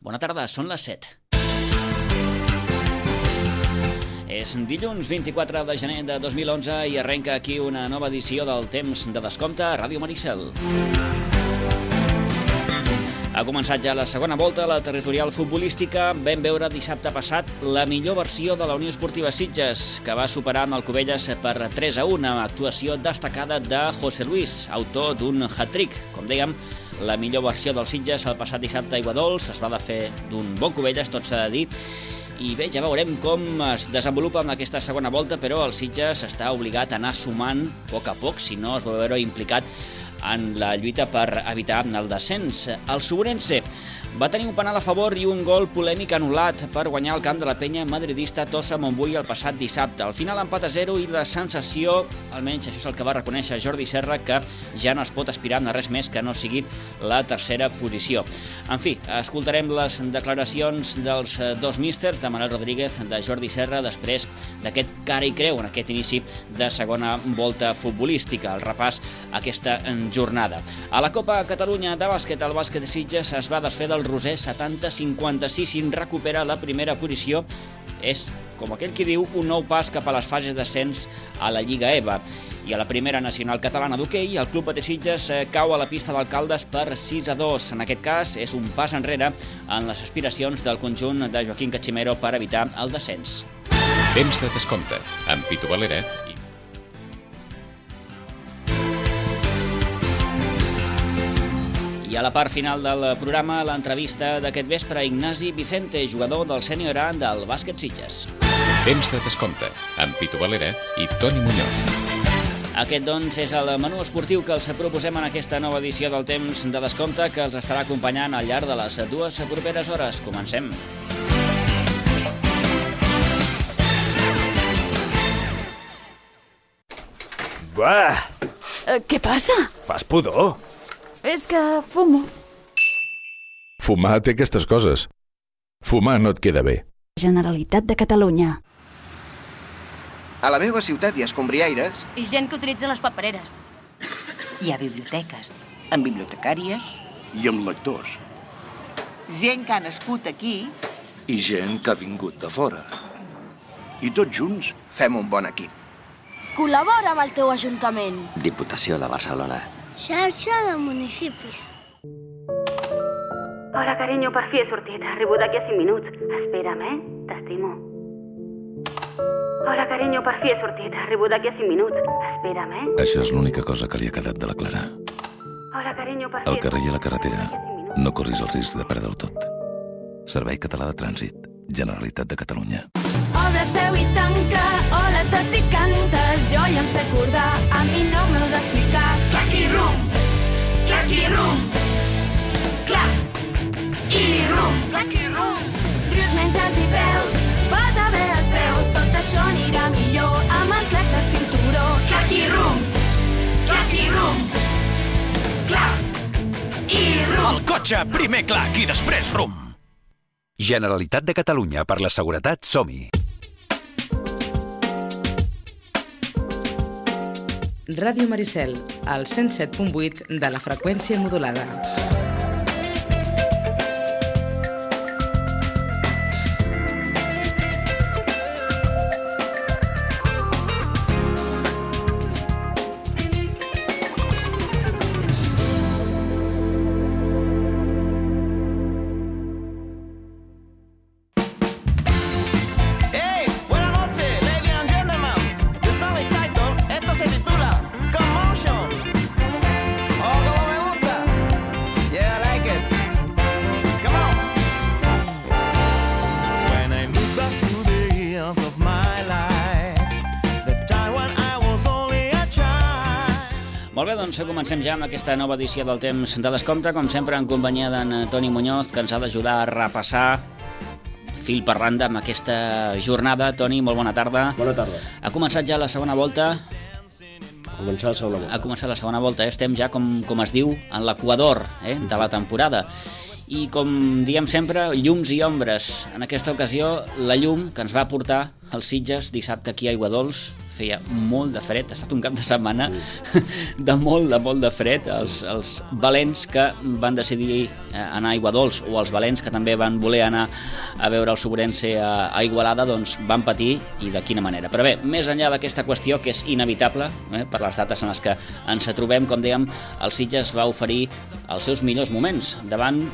Bona tarda, són les 7. És dilluns 24 de gener de 2011 i arrenca aquí una nova edició del Temps de Descompte a Ràdio Maricel. Ha començat ja la segona volta a la territorial futbolística. Vam veure dissabte passat la millor versió de la Unió Esportiva Sitges, que va superar amb el Cubelles per 3-1, amb actuació destacada de José Luis, autor d'un hat-trick. Com dèiem, la millor versió del Sitges el passat dissabte a Aiguadols es va de fer d'un bon Cubelles, tot s'ha de dir. I bé, ja veurem com es desenvolupa en aquesta segona volta, però el Sitges està obligat a anar sumant a poc, si no es va veure implicat en la lluita per evitar el descens. El Sobrense va tenir un penal a favor i un gol polèmic anul·lat per guanyar el camp de la penya madridista Tossa Montbui el passat dissabte. Al final empat a 0 i la sensació, almenys això és el que va reconèixer Jordi Serra, que ja no es pot aspirar a res més que no sigui la tercera posició. En fi, escoltarem les declaracions dels dos místers, de Manel Rodríguez, de Jordi Serra, després d'aquest cara i creu en aquest inici de segona volta futbolística, el repàs a aquesta jornada. A la Copa Catalunya de bàsquet, el bàsquet de Sitges es va desfer del Roser 70-56 i en recupera la primera posició. És, com aquell qui diu, un nou pas cap a les fases d'ascens a la Lliga EVA. I a la primera nacional catalana d'hoquei, el Club Patí Sitges cau a la pista d'Alcaldes per 6-2. En aquest cas, és un pas enrere en les aspiracions del conjunt de Joaquín Cachimero per evitar el descens. Temps de descompte, amb Pitu Valera i... I a la part final del programa, l'entrevista d'aquest vespre a Ignasi Vicente, jugador del sènior A del bàsquet Sitges. Temps de descompte, amb Pitu Valera i Toni Muñoz. Aquest, doncs, és el menú esportiu que els proposem en aquesta nova edició del Temps de Descompte, que els estarà acompanyant al llarg de les dues properes hores. Comencem. Buah! Què passa? Fas pudor? És que fumo. Fumar té aquestes coses. Fumar no et queda bé. Generalitat de Catalunya. A la meva ciutat hi ha escombriaires. I gent que utilitza les papereres. Hi ha biblioteques. Amb bibliotecàries. I amb lectors. Gent que ha nascut aquí. I gent que ha vingut de fora. I tots junts Fem un bon equip. Col·labora amb el teu ajuntament. Diputació de Barcelona. Xarxa de municipis. Hola, carinyo, per fi he sortit. Arribo d'aquí a 5 minuts. Espera'm, T'estimo. Hola, carinyo, per fi he sortit. Arribo d'aquí a 5 minuts. Espera'm, Això és l'única cosa que li ha quedat de la Clara. Hola, carinyo, per fi... Al carrer i a la carretera, no corris el risc de perdre-ho tot. Servei Català de Trànsit, Generalitat de Catalunya. Obre seu i tanca, hola a tots i cantes, jo ja em sé acordar, a mi no m'heu d'explicar. Clac i rum, clac i rum, rius, menges i beus, posa bé els veus, tot això anirà millor amb el clac de cinturó. Clac i rum, clac i rum. El cotxe, primer clac i després rum. Generalitat de Catalunya, per la seguretat som-hi. Ràdio Maricel, al 107.8 de la freqüència modulada. Molt bé, doncs comencem ja amb aquesta nova edició del Temps de Descompte, com sempre en companyia d'en Toni Muñoz, que ens ha d'ajudar a repassar fil per randa amb aquesta jornada. Toni, molt bona tarda. Bona tarda. Ha començat ja la segona volta. Ha començat la segona volta. Estem ja, com es diu, en l'equador de la temporada. I com diem sempre, llums i ombres. En aquesta ocasió, la llum que ens va portar els Sitges dissabte aquí a Aiguadols, feia molt de fred, ha estat un cap de setmana de molt de fred. Els valents que van decidir anar a Aiguadols o els valents que també van voler anar a veure el Sobrense a Igualada, doncs van patir, i de quina manera. Però bé, més enllà d'aquesta qüestió que és inevitable, per les dates en les que ens trobem, com dèiem, el Sitges va oferir els seus millors moments davant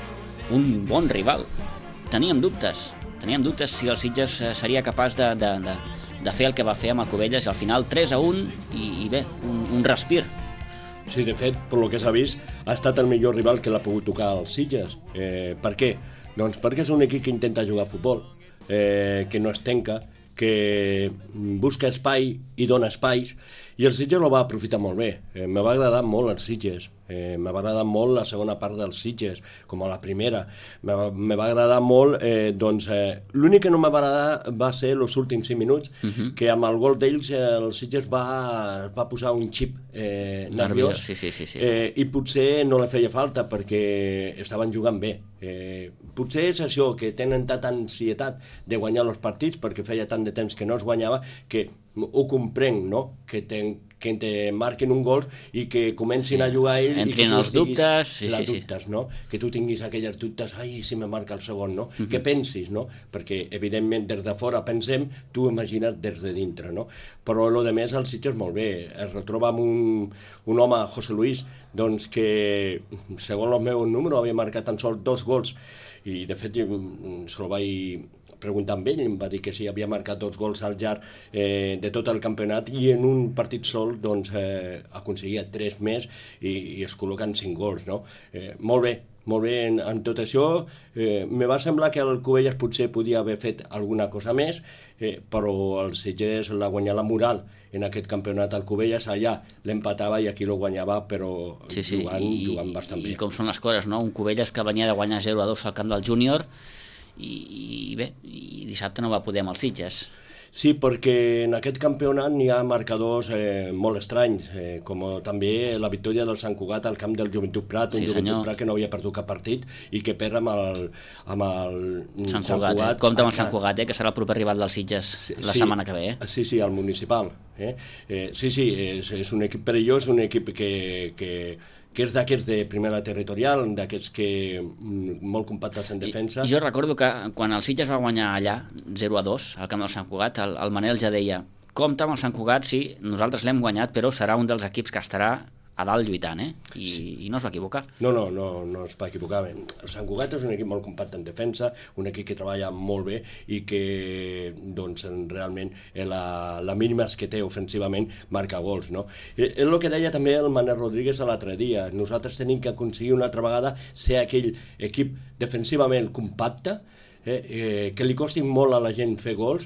un bon rival. Teníem dubtes si el Sitges seria capaç de fer el que va fer amb el Cubelles, i al final 3-1 i bé, un respir. Sí, de fet, per lo que s'ha vist, ha estat el millor rival que l'ha pogut tocar el Sitges. Per què? Doncs perquè és un equip que intenta jugar a futbol, que no es tanca, que busca espai i dona espais, i el Sitges ho va aprofitar molt bé. Me va agradar molt el Sitges, me va agradar molt la segona part del Sitges, com a la primera. Me va agradar molt, l'únic que no me va agradar va ser els últims 5 minuts, que amb el gol d'ells el Sitges va posar un xip nerviós, i potser no li feia falta perquè estaven jugant bé. Potser és això, que tenen tanta ansietat de guanyar els partits perquè feia tant de temps que no es guanyava, que ho comprenc, no? Que te marquen un gol i que comencin a jugar ell, entrin els dubtes, dubtes, no? Que tu tinguis aquelles dubtes, ai, si me marca el segon, no? Que pensis, no? Perquè evidentment des de fora pensem, tu imagines des de dintre, no? Però el més el Sitges molt bé, es retroba amb un home, José Luis, doncs que segons el meu número havia marcat tan sols 2 gols, i de fet se lo vaig preguntar amb ell, em va dir que sí, havia marcat 2 gols al llarg de tot el campionat, i en un partit sol doncs aconseguia 3 més i es col·loquen 5 gols, no? Molt bé en tot això. Me va semblar que el Cubelles potser podia haver fet alguna cosa més, però el Sitges l'ha guanyat la moral en aquest campionat. El Cubelles allà l'empatava i aquí lo guanyava, però jugant bastant bé. I com són les coses, no? Un Cubelles que venia de guanyar 0-2 al camp del Júnior, i bé, i dissabte no va poder amb els Sitges. Sí, perquè en aquest campionat n'hi ha marcadors molt estranys, com també la victòria del Sant Cugat al camp del Joventut Prat, un Joventut Prat que no havia perdut cap partit i que perd amb el Sant Cugat. Compte amb el Sant Cugat, que serà el proper rival dels Sitges la setmana que ve. Sí, el municipal. Sí, és un equip perillós, un equip que és d'aquests de primera territorial, d'aquests que molt compactats en defensa. Jo recordo que quan el Sitges va guanyar allà 0-2 al camp del Sant Cugat, el Manel ja deia: compte amb el Sant Cugat, sí, nosaltres l'hem guanyat, però serà un dels equips que estarà a dalt lluitant, I no es va equivocar. No es va equivocar. El Sant Cugat és un equip molt compacte en defensa, un equip que treballa molt bé i que doncs, realment la mínima que té ofensivament marca gols, no? És el que deia també el Manel Rodríguez l'altre dia. Nosaltres tenim que aconseguir una altra vegada ser aquell equip defensivament compacte, que li costi molt a la gent fer gols,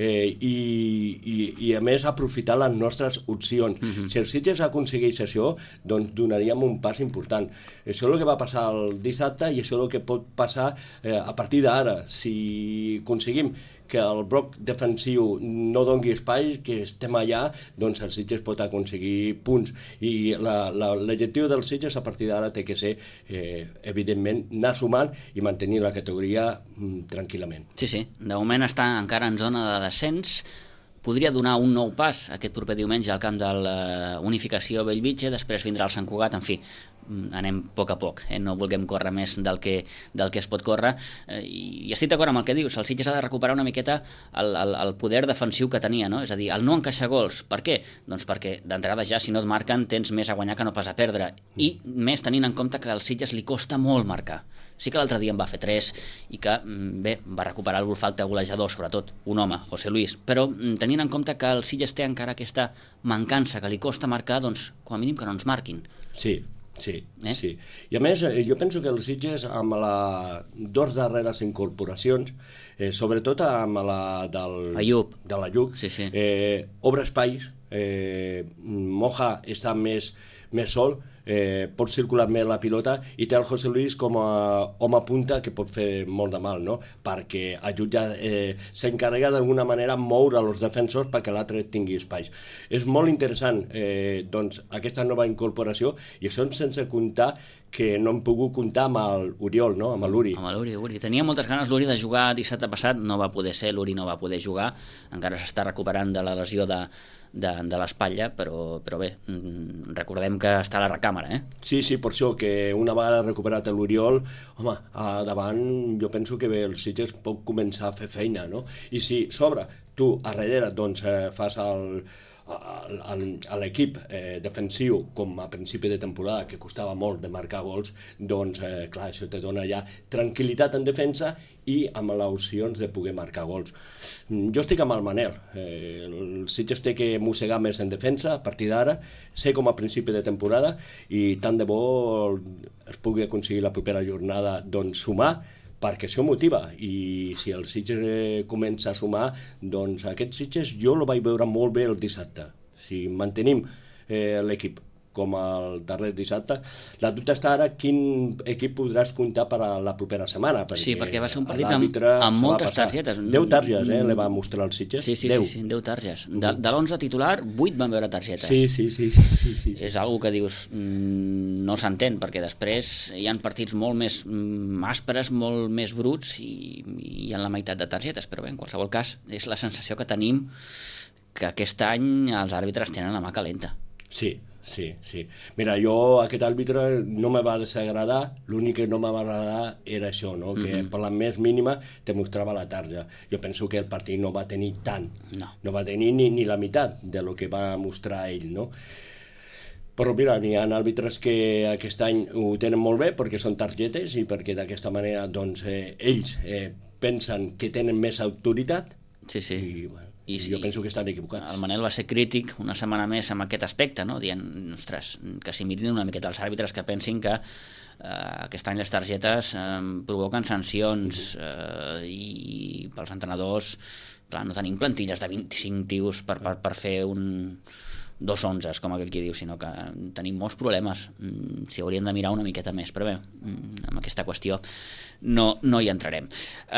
i a més aprofitar les nostres opcions. Si el Sitges aconsegueix això, doncs donaríem un pas important. Això és el que va passar el dissabte i això és el que pot passar a partir d'ara. Si aconseguim que el bloc defensiu no doni espai, que estem allà, doncs el Sitges pot aconseguir punts. I l'objectiu del Sitges a partir d'ara té que ser, evidentment, anar sumant i mantenir la categoria tranquil·lament. Sí, de moment està encara en zona de descens. Podria donar un nou pas aquest proper diumenge al camp de la Unificació Bellvitge, després vindrà el Sant Cugat, en fi, anem a poc, no vulguem córrer més del que es pot córrer, i estic d'acord amb el que dius, el Sitges ha de recuperar una miqueta el poder defensiu que tenia, no? És a dir, el no encaixar gols. Per què? Doncs perquè d'entrada ja, si no et marquen, tens més a guanyar que no pas a perdre, i més tenint en compte que al Sitges li costa molt marcar. Sí que l'altre dia en va fer 3 i que, bé, va recuperar el olfacte golejador, sobretot un home, José Luis, però tenint en compte que el Sitges té encara aquesta mancança, que li costa marcar, doncs, com a mínim que no ens marquin. Sí. I a més, jo penso que el Sitges, amb les 2 darreres incorporacions, sobretot amb la de l'Ayub, obre espais, Moja està més més sol, pot circular més la pilota i té el José Luis com a home punta que pot fer molt de mal, no? Perquè s'encarrega d'alguna manera moure els defensors perquè l'altre tingui espais. És molt interessant doncs, aquesta nova incorporació, i això sense comptar que no hem pogut comptar amb l'Oriol, no? Amb l'Uri. Amb l'Uri. Tenia moltes ganes l'Uri de jugar dissabte passat, no va poder ser, l'Uri no va poder jugar, encara s'està recuperant de la lesió de l'espatlla, però bé, recordem que està a la recàmera, Sí, per això, que una vegada recuperat l'Oriol, home, davant jo penso que el Sitges pot començar a fer feina, no? I si sobre tu a darrere doncs fas a l'equip defensiu com a principi de temporada, que costava molt de marcar gols, doncs clar, això te dona ja tranquil·litat en defensa i amb les opcions de poder marcar gols. Jo estic amb el Manel, el Sitges té que mossegar més en defensa a partir d'ara, sé com a principi de temporada, i tant de bo es pugui aconseguir la propera jornada doncs sumar, perquè això motiva, i si el Sitges comença a sumar, doncs aquest Sitges jo el vaig veure molt bé el dissabte. Si mantenim l'equip com el darrer dissabte, la dubte està ara quin equip podràs comptar per a la propera setmana. Sí, perquè va ser un partit amb moltes targetes. 10 targes, li va mostrar el Sitges. Sí, 10 targes. De l'11 titular, 8 van veure targetes. Sí. És algo que dius, no s'entén, perquè després hi ha partits molt més àspres, molt més bruts, i hi ha la meitat de targetes, però bé, en qualsevol cas, és la sensació que tenim que aquest any els àrbitres tenen la mà calenta. Sí. Mira, jo aquest àrbitre no me va desagradar, l'únic que no me va agradar era això, no? Que per la més mínima te mostrava la tarja. Jo penso que el partit no va tenir tant, no va tenir ni la meitat de lo que va mostrar ell, no? Però mira, n'hi ha àrbitres que aquest any ho tenen molt bé perquè són targetes i perquè d'aquesta manera doncs, ells pensen que tenen més autoritat. I jo penso que estan equivocats. El Manel va ser crític una setmana més amb aquest aspecte, no? Dient, ostres, que s'hi mirin una miqueta els àrbitres, que pensin que aquest any les targetes provoquen sancions i pels entrenadors, clar, no tenim plantilles de 25 tios per fer dos 11s, com aquell que diu, sinó que tenim molts problemes, s'hi haurien de mirar una miqueta més, però bé, amb aquesta qüestió no hi entrarem.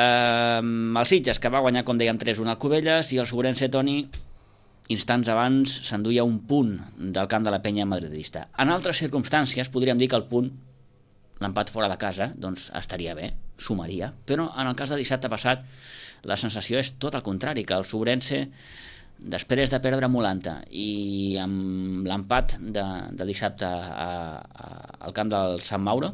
El Sitges, que va guanyar, com dèiem, 3-1 al Cubelles, i el Sobrense, Toni, instants abans s'enduia un punt del camp de la penya madridista. En altres circumstàncies podríem dir que el punt, l'empat fora de casa, doncs estaria bé, sumaria, però en el cas de dissabte passat la sensació és tot el contrari, que el Sobrense, després de perdre Molanta i amb l'empat de dissabte al camp del Sant Mauro,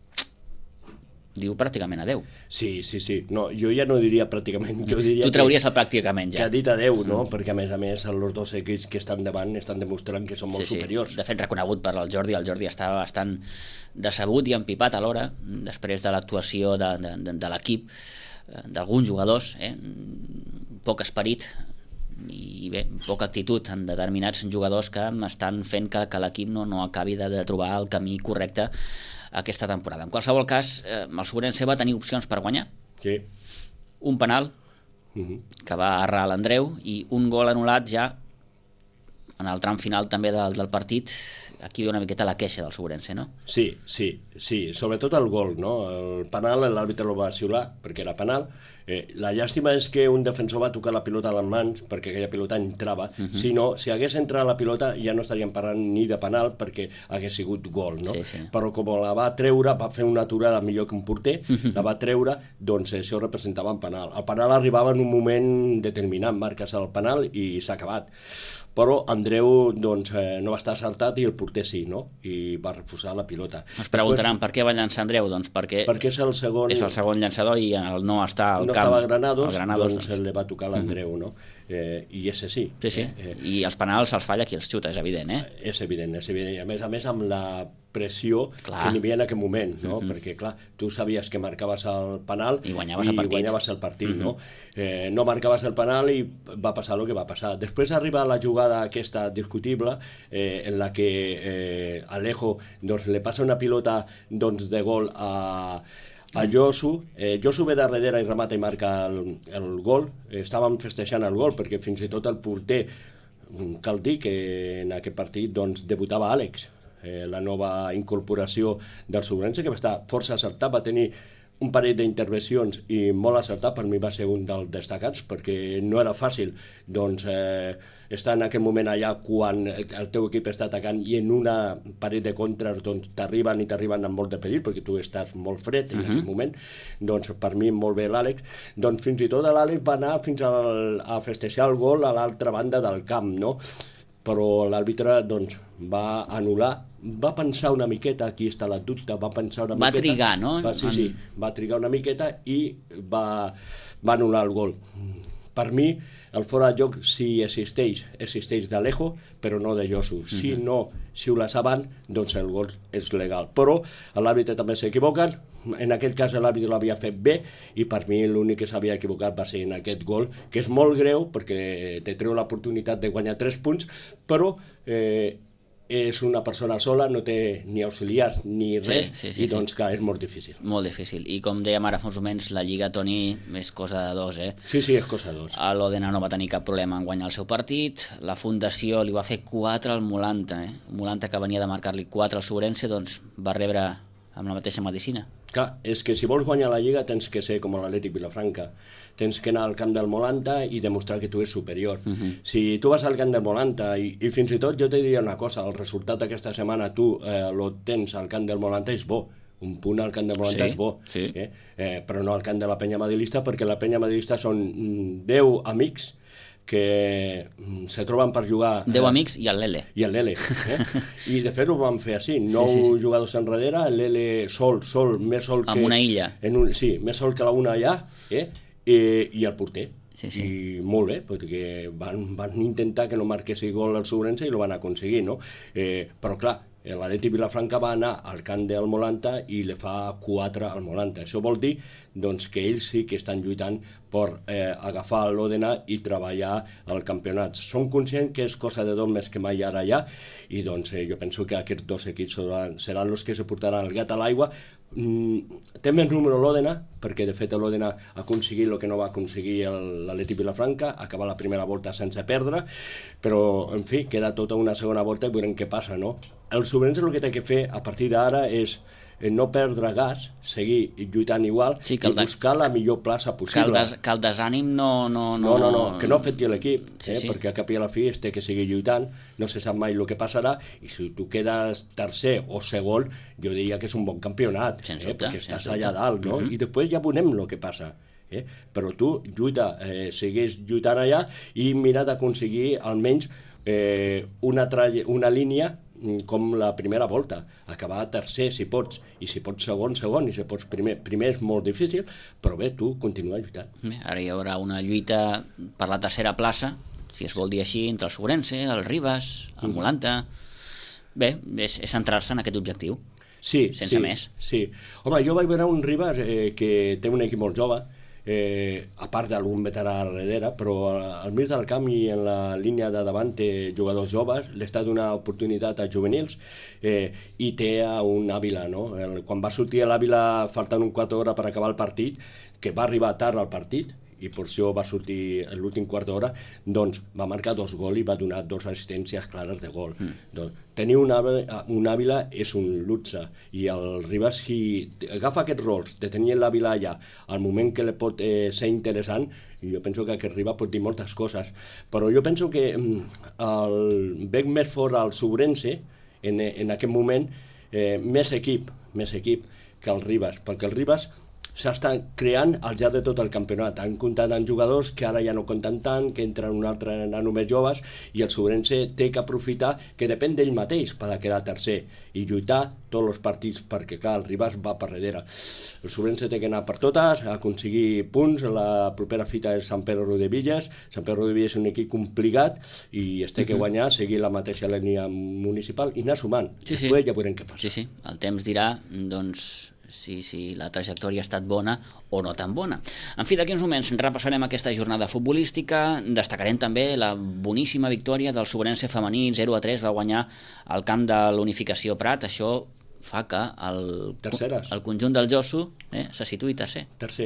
diu pràcticament adeu. Sí. No, jo ja no diria pràcticament. Jo diria tu trauries el pràcticament ja. Que ha dit adeu, no? Perquè a més els dos equips que estan davant estan demostrant que són molt superiors. De fet, reconegut per el Jordi estava bastant decebut i empipat alhora, després de l'actuació de l'equip, d'alguns jugadors, poc esperit i bé, poca actitud en determinats jugadors que estan fent que l'equip no acabi de trobar el camí correcte aquesta temporada. En qualsevol cas, el Sobrense va tenir opcions per guanyar. Sí. Un penal que va errar l'Andreu i un gol anul·lat ja en el tram final també del partit. Aquí ve una miqueta la queixa del Sobrense, no? Sí, sobretot el gol, no? El penal l'àrbitre el va xiular perquè era penal. La llàstima és que un defensor va tocar la pilota a les mans perquè aquella pilota entrava, si no, si hagués entrat la pilota ja no estaríem parlant ni de penal perquè hagués sigut gol, no? Però com la va treure, va fer una aturada millor que un porter, la va treure, doncs això representava un penal. El penal arribava en un moment determinat, marques el penal i s'ha acabat. Però Andreu doncs, no va estar acertat i el porter sí, no? I va refusar la pilota. Es preguntaran per què va llançar Andreu? Doncs perquè és el segon llançador i el no està al camp. No estava a Granados, doncs li va tocar l'Andreu, no? I és així. Sí. I els penals els falla qui els xuta, és evident, És evident. I a més amb la pressió que n'hi havia en aquell moment, no? Perquè, clar, tu sabies que marcaves el penal i guanyaves el partit, no? No marcaves el penal i va passar el que va passar. Després arriba la jugada aquesta discutible en la que Alejo doncs, li passa una pilota doncs, de gol a Josu. Josu ve de darrere i remata i marca el gol. Estàvem festejant el gol perquè fins i tot el porter, cal dir que en aquest partit doncs, debutava Àlex. la nova incorporació del Sobrense, que va estar força acertat, va tenir un parell d'intervencions i molt acertat, per mi va ser un dels destacats, perquè no era fàcil estar en aquell moment allà quan el teu equip està atacant i en una parell de contres t'arriben amb molt de perill, perquè tu estàs molt fred en aquell moment. Doncs per mi molt bé l'Àlex. Doncs fins i tot l'Àlex va anar fins a festejar el gol a l'altra banda del camp, no? Però l'àrbitre va anul·lar, va pensar una miqueta, aquí està la dubte, va pensar una miqueta... Va trigar, no? Sí, va trigar una miqueta i va anul·lar el gol. Per mi, el fora de joc, si existeix d'Alejo, però no de Josu. Si no xiules avant, doncs el gol és legal. Però l'àrbitre també s'equivoca, en aquest cas l'àrbitre l'havia fet bé, i per mi l'únic que s'havia equivocat va ser en aquest gol, que és molt greu, perquè te treu l'oportunitat de guanyar 3 punts, però és una persona sola, no té ni auxiliars ni res, i doncs clar, és molt difícil. Molt difícil. I com dèiem ara fa uns moments, la Lliga, Toni, és cosa de dos, eh? Sí, és cosa de dos. L'Òdena no va tenir cap problema en guanyar el seu partit, la Fundació li va fer 4 al Molanta, Molanta que venia de marcar-li 4 al Sobrense, doncs va rebre amb la mateixa medicina. Clar, és que si vols guanyar la Lliga tens que ser com l'Atlètic Vilafranca. Tens que anar al camp del Molanta i demostrar que tu ets superior. Si tu vas al camp del Molanta i fins i tot jo te diria una cosa, el resultat d'aquesta setmana tu lo tens al camp del Molanta és bo. Un punt al camp del Molanta és bo, però no al camp de la Penya Madrilista, perquè la Penya Madrilista són 10 amics que se troben per jugar... 10 amics i el Lele. I el Lele. I de fet ho vam fer així, 9 jugadors enrere, el Lele sol, més sol que... Amb una illa. Sí, més sol que la una allà, i el porter. I molt bé, perquè van intentar que no marquessi gol al Sobrense i ho van aconseguir, no? Però clar, l'Atlètic Vilafranca va anar al camp del Molanta i li fa 4 al Molanta. Això vol dir que ells sí que estan lluitant per agafar l'Òdena i treballar al campionat. Són conscients que és cosa de 2 més que mai ara allà, i jo penso que aquests 2 equips seran els que se portaran el gat a l'aigua. Té més número l'Òdena, perquè de fet l'Òdena ha aconseguit el que no va aconseguir l'Atlètic Vilafranca, acabar la primera volta sense perdre, però en fi, queda tota una segona volta i veurem què passa, no? El Sobrense el que té que fer a partir d'ara és no perdre gas, seguir lluitant igual i buscar la millor plaça possible. Que el desànim no... No, que no afecti l'equip, perquè a cap i a la fi es té que seguir lluitant, no se sap mai el que passarà, i si tu quedes tercer o segon, jo diria que és un bon campionat, perquè estàs allà dalt, no? I després ja veurem el que passa. Però tu lluita, segueix lluitant allà i mira d'aconseguir almenys una línia com la primera volta, acabar tercer si pots, i si pots segon, i si pots primer és molt difícil, però bé, tu continua lluitant. Ara hi haurà una lluita per la tercera plaça, si es vol dir així, entre el Sobrense, el Ribas, el Molanta. Bé, és centrar-se en aquest objectiu, sense més. Sí. Home, jo vaig veure un Ribas que té un equip molt jove, a part d'algun veterà darrere, però al mig del camp i en la línia de davant té jugadors joves, li està donant oportunitat a juvenils, i té un Àvila, no? Quan va sortir l'Àvila faltant un 4 hores per acabar el partit, que va arribar tard al partit, i per això va sortir l'últim quart d'hora, doncs va marcar 2 gols i va donar 2 assistències clares de gol. Tenir un Àvila és un luxe, i el Ribas, si agafa aquests rols de tenir l'Àvila allà al moment que li pot ser interessant, jo penso que aquest Ribas pot dir moltes coses, però jo penso que el veig més fort al Sobrense en aquest moment, més equip que el Ribas, perquè el Ribas s'estan creant al llarg de tot el campionat. Han comptat amb jugadors que ara ja no compten tant, que entren un altre nano més joves, i el Sobrense té que aprofitar que depèn d'ell mateix per quedar tercer i lluitar tots els partits, perquè clar, el Ribas va per darrere. El Sobrense té que anar per totes, aconseguir punts. La propera fita és Sant Pere Riudebitlles. Sant Pere Riudebitlles és un equip complicat i es té que guanyar, seguir la mateixa línia municipal i anar sumant. Després ja veurem què passa. Sí, el temps dirà, doncs, si la trajectòria ha estat bona o no tan bona. En fi, d'aquí uns moments repassarem aquesta jornada futbolística, destacarem també la boníssima victòria del Sobrense femení, 0-3, va guanyar al camp de l'Unificació Prat. Això fa que el conjunt del Josu se situï tercer.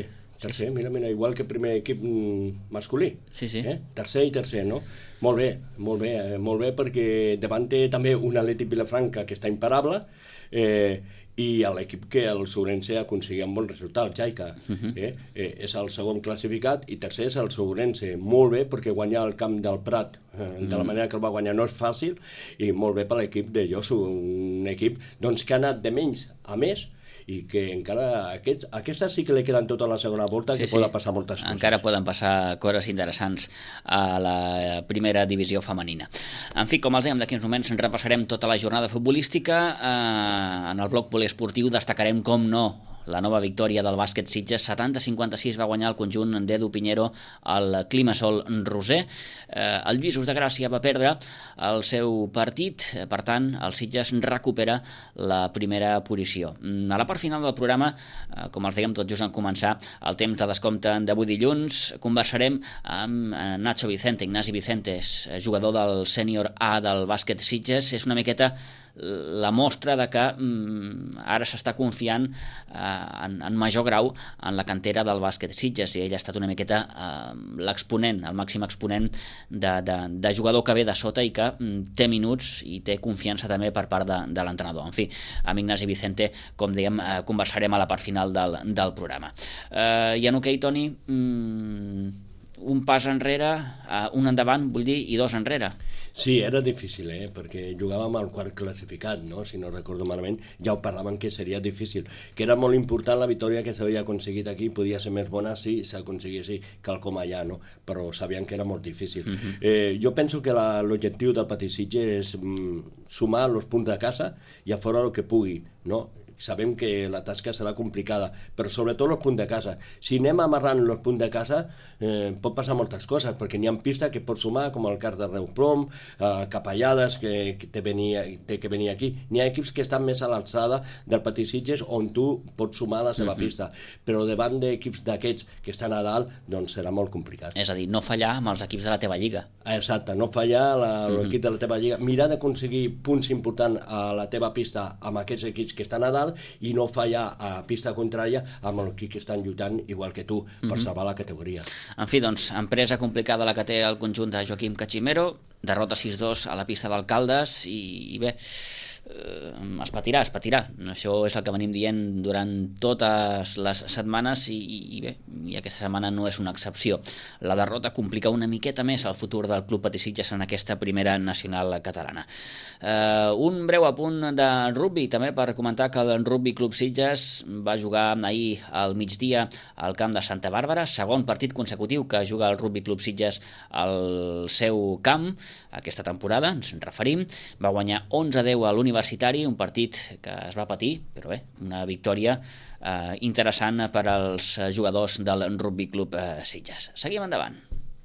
Tercer, mira, igual que primer equip masculí. Sí. Tercer i tercer, no? Molt bé, perquè davant té també un Atlètic Vilafranca que està imparable, i l'equip que el Sourense aconseguia un bon resultat, el Jaica. És el segon classificat i tercer és el Sourense. Molt bé, perquè guanyar el camp del Prat de la manera que el va guanyar no és fàcil, i molt bé per l'equip de Josu, un equip que ha anat de menys a més, i que encara aquestes sí que li queden tota la segona volta, que poden passar moltes coses. Encara poden passar coses interessants a la primera divisió femenina. En fi, com els dèiem, d'aquí uns moments repassarem tota la jornada futbolística. En el bloc poliesportiu destacarem, com no, la nova victòria del bàsquet Sitges. 70-56 va guanyar el conjunt d'Edu Piñero al Climasol Roser. El Lluïsos de Gràcia va perdre el seu partit, per tant el Sitges recupera la primera posició. A la part final del programa, com els dèiem tot just en començar el temps de descompte d'avui dilluns, conversarem amb Nacho Vicente, Ignasi Vicentes, jugador del sènior A del bàsquet Sitges. És una miqueta la mostra de que ara s'està confiant en major grau en la cantera del bàsquet Sitges, i ell ha estat una miqueta l'exponent, el màxim exponent de jugador que ve de sota i que té minuts i té confiança també per part de l'entrenador. En fi, amb Ignasi Vicente, com dèiem, conversarem a la part final del programa. I en hoquei, Toni, un pas enrere, un endavant, vull dir, i dos enrere. Sí, era difícil, perquè jugàvem al quart classificat, no? Si no recordo malament, ja ho parlàvem que seria difícil, que era molt important la victòria que s'havia aconseguit aquí, podia ser més bona si s'aconseguís quelcom allà, no? Però sabíem que era molt difícil. Jo penso que l'objectiu del Petit Sitges és sumar els punts de casa i a fora el que pugui, no? Sabem que la tasca serà complicada, però sobretot els punts de casa. Si anem amarrant els punts de casa, pot passar moltes coses, perquè n'hi ha pistes que pot sumar, com el cas de Reuprom, Capellades, que té que venir aquí. N'hi ha equips que estan més a l'alçada del Petit Sitges, on tu pots sumar la seva pista, però davant d'equips d'aquests que estan a dalt, doncs serà molt complicat. És a dir, no fallar amb els equips de la teva lliga. Exacte, no fallar l'equip de la teva lliga, mirar d'aconseguir punts importants a la teva pista amb aquests equips que estan a dalt, i no fallar a pista contrària amb els que estan lluitant igual que tu per salvar la categoria. En fi, doncs, empresa complicada la que té el conjunt de Joaquim Cachimero, derrota 6-2 a la pista d'Alcaldes, i bé, es patirà. Això és el que venim dient durant totes les setmanes, i bé, i aquesta setmana no és una excepció. La derrota complica una miqueta més el futur del Club Petit Sitges en aquesta primera nacional catalana. Un breu apunt de rugby, també per comentar que el Rugby Club Sitges va jugar ahir al migdia al camp de Santa Bàrbara, segon partit consecutiu que juga el Rugby Club Sitges al seu camp aquesta temporada, ens en referim. Va guanyar 11-10 a l'Universitari, un partit que es va patir, però bé, una victòria interessant per als jugadors del Rugby Club Sitges. Seguim endavant.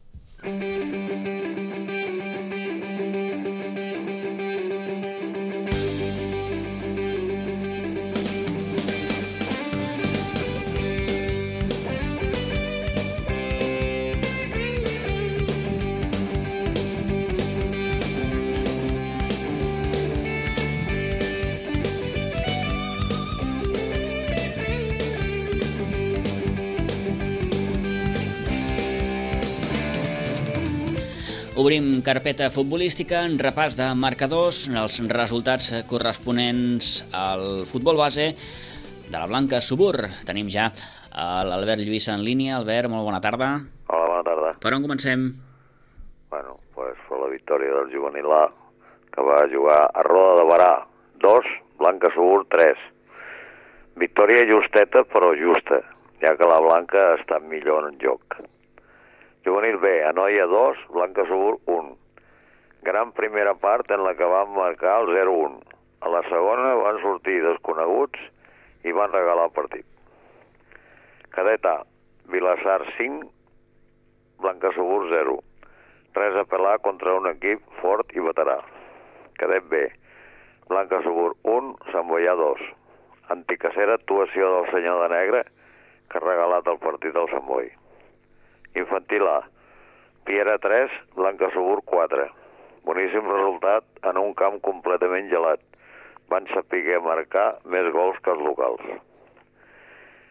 Obrim carpeta futbolística, en repàs de marcadors, els resultats corresponents al futbol base de la Blanca Subur. Tenim ja l'Albert Lluís en línia. Albert, molt bona tarda. Hola, bona tarda. Per on comencem? Bueno, pues per la victòria del juvenil A, que va jugar a Roda de Barà, 2, Blanca Subur 3. Victòria justeta, però justa, ja que la Blanca està millor en joc. Juvenil B, Anoia 2, Blanca Subur 1. Gran primera part en la que van marcar el 0-1. A la segona van sortir desconeguts i van regalar el partit. Cadet A, Vilassar 5, Blanca Subur 0. Res a pelar contra un equip fort i veterà. Cadet B, Blanca Subur 1, Sant Boià 2. Anticacera actuació del senyor de negre que ha regalat el partit al Sant Boi. Infantil A, Piera 3, Blanca Subur 4. Boníssim resultat en un camp completament gelat. Van saber marcar més gols que els locals.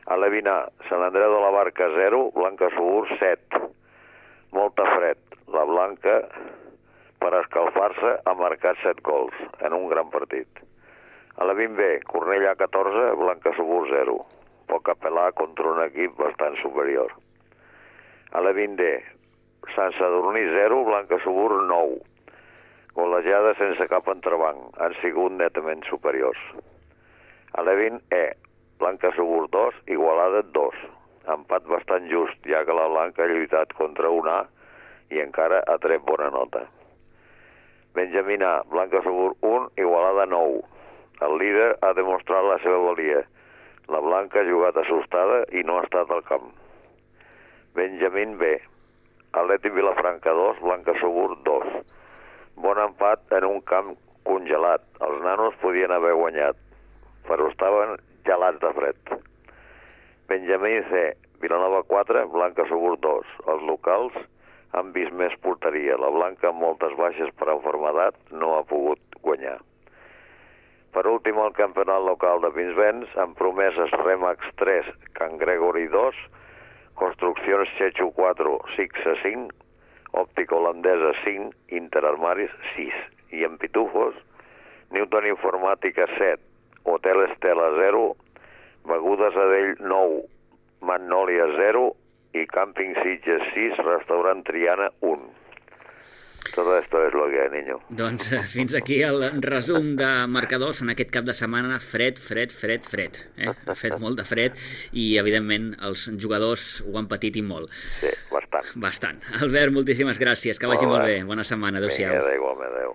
A l'Evin A, Sant Andreu de la Barca 0, Blanca Subur 7. Molta fred. La Blanca, per escalfar-se, ha marcat 7 gols en un gran partit. A l'Evin B, Cornellà 14, Blanca Subur 0. Poc a pelar contra un equip bastant superior. A l'Evin D, Sant Sadurní 0, Blanca Subur 9. Golejada sense cap entrebanc. Han sigut netament superiors. A l'Evin E, Blanca Subur 2, Igualada 2. Empat bastant just, ja que la Blanca ha lluitat contra un A i encara ha tret bona nota. Benjamín A, Blanca Subur 1, Igualada 9. El líder ha demostrat la seva valia. La Blanca ha jugat assustada i no ha estat al camp. Benjamín B, Atlètic Vilafranca 2, Blanca Subur 2. Bon empat en un camp congelat. Els nanos podien haver guanyat, però estaven gelats de fred. Benjamín C, Vilanova 4, Blanca Subur 2. Els locals han vist més porteria. La Blanca, amb moltes baixes per enfermedat, no ha pogut guanyar. Per últim, el campionat local de Pinsbens, amb promeses Remax 3, Can Gregory 2, Construccions Chechu 4, Sixa 5, Òptica Holandesa 5, Interarmaris 6. I en Pitufos, Newton Informàtica 7, Hotel Estela 0, Begudes Adell 9, Magnòlia 0 i Càmping Sitges 6, Restaurant Triana 1. Todo esto es lo que hay, niño. Doncs fins aquí el resum de marcadors en aquest cap de setmana. Fred. Ha fet molt de fred i, evidentment, els jugadors ho han patit i molt. Sí, bastant. Albert, moltíssimes gràcies. Que vagi molt bé. Bona setmana. Adéu-siau. Vinga, igualment, adéu.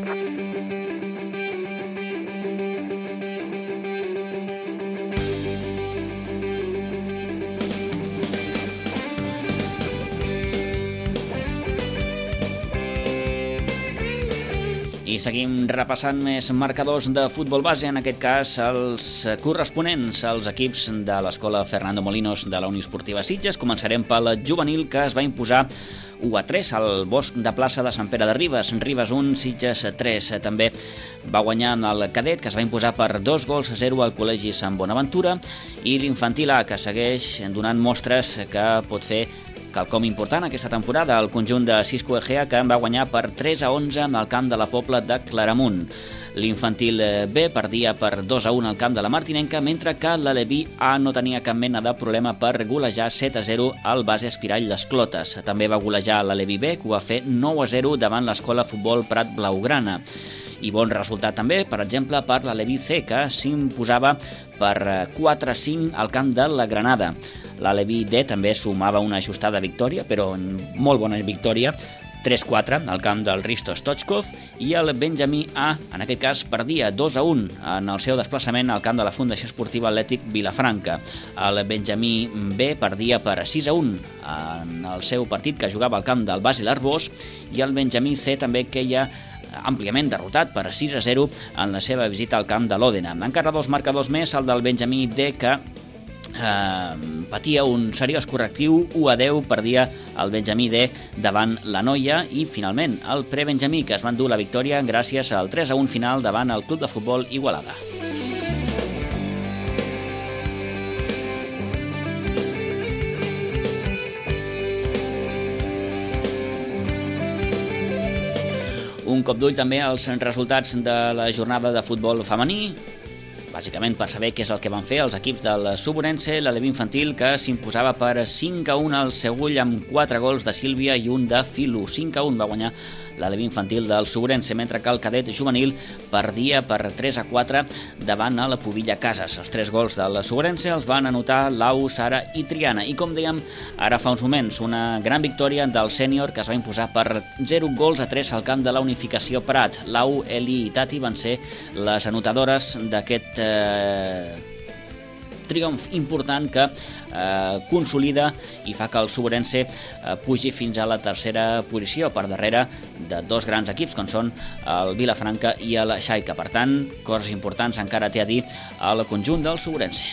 I seguim repassant més marcadors de futbol base, en aquest cas els corresponents als equips de l'escola Fernando Molinos de la Unió Esportiva Sitges. Començarem pel juvenil, que es va imposar 1-3 al Bosc de Plaça de Sant Pere de Ribes. Ribes 1, Sitges 3. També va guanyar el cadet, que es va imposar per 2-0 al Col·legi Sant Bonaventura, i l'infantil A, que segueix donant mostres que pot fer quelcom important aquesta temporada, el conjunt de Cisco Egea, que va guanyar per 3-11 al camp de la Pobla de Claramunt. L'infantil B perdia per 2-1 al camp de la Martinenca, mentre que l'Aleví A no tenia cap mena de problema per golejar 7-0 al base Espirall Les Clotes. També va golejar l'Aleví B, que ho va fer 9-0 davant l'Escola Futbol Prat Blaugrana. I bon resultat també, per exemple, per l'Aleví C, que s'imposava per 4-5 al camp de la Granada. L'Aleví D també sumava una ajustada victòria, però molt bona victòria, 3-4 al camp del Risto Stochkov, i el Benjamí A, en aquest cas, perdia 2-1 en el seu desplaçament al camp de la Fundació Esportiva Atlètic Vilafranca. El Benjamí B perdia per 6-1 en el seu partit que jugava al camp del Bàsil Arbós, i el Benjamí C també queia àmpliament derrotat per 6-0 en la seva visita al camp de l'Òdena. Encara dos marcadors més, el del Benjamí D, que patia un seriós correctiu, 1-10, perdia el Benjamí D davant la Noia, i finalment el Prebenjamí, que es va endur la victòria gràcies al 3-1 final davant el Club de Futbol Igualada. Un cop d'ull també als resultats de la jornada de futbol femení, bàsicament per saber què és el que van fer els equips del Suburense. L'Aleví infantil, que s'imposava per 5-1 al Segull amb 4 gols de Sílvia i un de Filu. 5-1 va guanyar l'Aleví infantil del Suburense, mentre que el cadet juvenil perdia per 3-4 davant el Pobilla Cases. Els 3 gols del Suburense els van anotar Lau, Sara i Triana. I com dèiem ara fa uns moments, una gran victòria del sènior, que es va imposar per 0-3 al camp de la Unificació Prat. Lau, Eli i Tati van ser les anotadores d'aquest triomf important que consolida i fa que el Suburense pugi fins a la tercera posició, per darrere de dos grans equips com són el Vilafranca i el Xaica. Per tant, coses importants encara té a dir al conjunt del Suburense.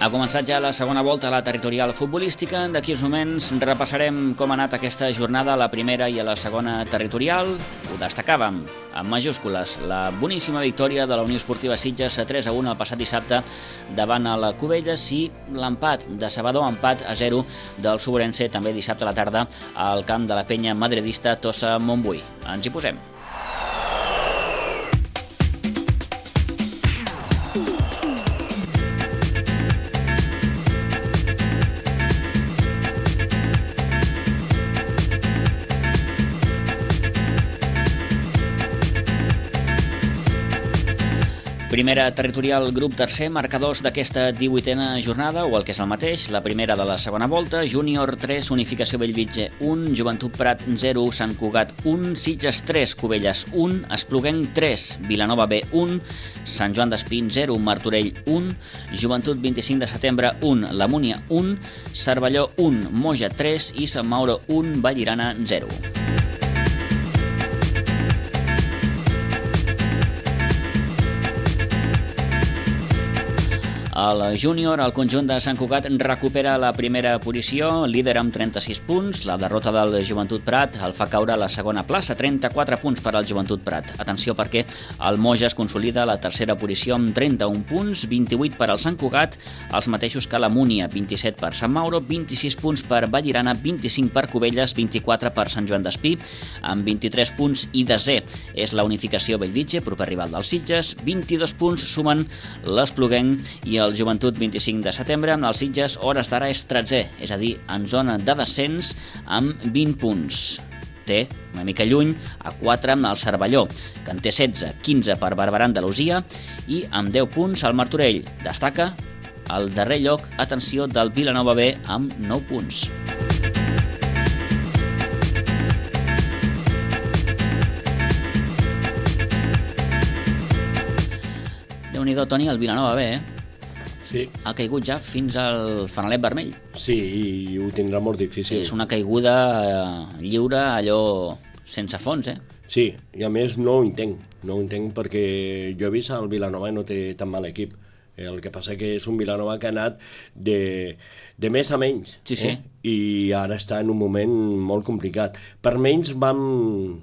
Ha començat ja la segona volta a la territorial futbolística. D'aquí uns moments repassarem com ha anat aquesta jornada a la primera i a la segona territorial. Ho destacàvem amb majúscules la boníssima victòria de la Unió Esportiva Sitges 3-1 el passat dissabte davant el Cubelles i l'empat de Sabador, empat a 0 del Soborense també dissabte a la tarda al camp de la penya madridista Tossa Montbui. Ens hi posem. Primera territorial, grup tercer, marcadors d'aquesta 18a jornada, o el que és el mateix, la primera de la segona volta, Júnior 3, Unificació Bellvitge 1, Joventut Prat 0, Sant Cugat 1, Sitges 3, Cubelles 1, Espluguenc 3, Vilanova B 1, Sant Joan d'Espí 0, Martorell 1, Joventut 25 de setembre 1, La Múnia 1, Cervelló 1, Moja 3 i Sant Mauro 1, Vallirana 0. El júnior, el conjunt de Sant Cugat, recupera la primera posició, líder amb 36 punts. La derrota del Joventut Prat el fa caure a la segona plaça, 34 punts per al Joventut Prat. Atenció perquè el Moja es consolida a la tercera posició amb 31 punts, 28 per al Sant Cugat, els mateixos que la Múnia, 27 per Sant Mauro, 26 punts per Vallirana, 25 per Cubelles, 24 per Sant Joan d'Espí, amb 23 punts i desè és la Unificació Bellvitge, proper rival dels Sitges, 22 punts sumen l'Espluguenc i el Joventut 25 de setembre, amb els Sitges hores d'ara és 13è, és a dir, en zona de descens amb 20 punts. Té una mica lluny a 4 amb el Cervelló, que en té 16, 15 per Barberà Andalusia i amb 10 punts el Martorell. Destaca el darrer lloc, atenció, del Vilanova B amb 9 punts. Déu-n'hi-do, Toni, el Vilanova B, Sí. Ha caigut ja fins al fanalet vermell. Sí, i ho tindrà molt difícil. És una caiguda lliure, allò sense fons, Sí, i a més no ho entenc perquè jo he vist el Vilanova i no té tan mal equip. El que passa que és un Vilanova que ha anat de més a menys. Sí, sí. I ara està en un moment molt complicat. Per menys vam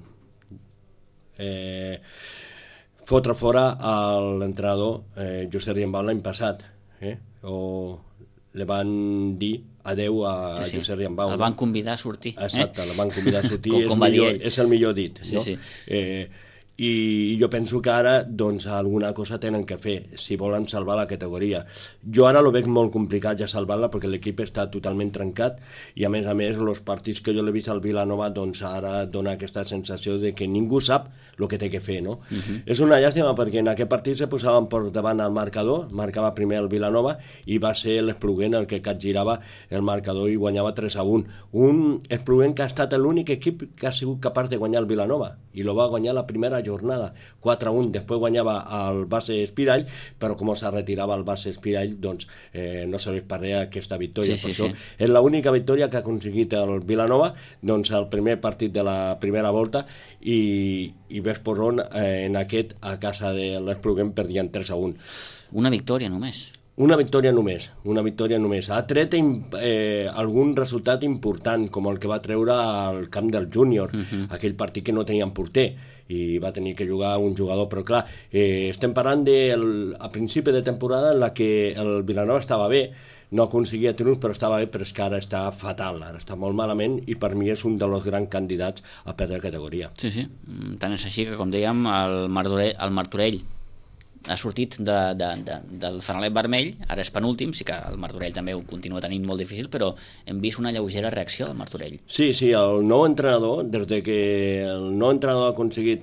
fotre fora l'entrenador José Riembau l'any passat. O li van dir adeu a José Riembau. El van convidar a sortir. Exacte, el van convidar a sortir. És el millor dit. No? Sí. I jo penso que ara doncs, alguna cosa tenen que fer si volen salvar la categoria. Jo ara lo veig molt complicat ja salvar-la perquè l'equip està totalment trencat i a més els partits que jo l'he vist al Vilanova doncs ara dona aquesta sensació de que ningú sap el que té que fer, no? És una llàstima perquè en aquest partit se posaven per davant el marcador, marcava primer el Vilanova i va ser l'Espluguenc el que capgirava el marcador i guanyava 3-1. Un Espluguenc que ha estat l'únic equip que ha sigut capaç de guanyar el Vilanova i lo va guanyar la primera jornada, 4-1, després guanyava el base Espirall, però com se retirava el base Espirall, doncs no serveix per res aquesta victòria. Per això és l'única victòria que ha aconseguit el Vilanova, doncs el primer partit de la primera volta i ves per on en aquest a casa de l'Espluguenc perdien 3-1. Una victòria només. Una victòria només. Ha tret algun resultat important, com el que va treure al camp del Júnior, aquell partit que no tenien porter, i va tenir que jugar un jugador, però clar, estem parlant a principi de temporada en la que el Vilanova estava bé, no aconseguia triomfs, però estava bé, però és que ara està fatal, ara està molt malament i per mi és un dels grans candidats a perdre categoria. Sí, tant és així que, com dèiem, el Martorell ha sortit del fanalet vermell, ara és penúltim, sí que el Martorell també ho continua tenint molt difícil, però hem vist una lleugera reacció del Martorell. Sí, el nou entrenador, des que el nou entrenador ha aconseguit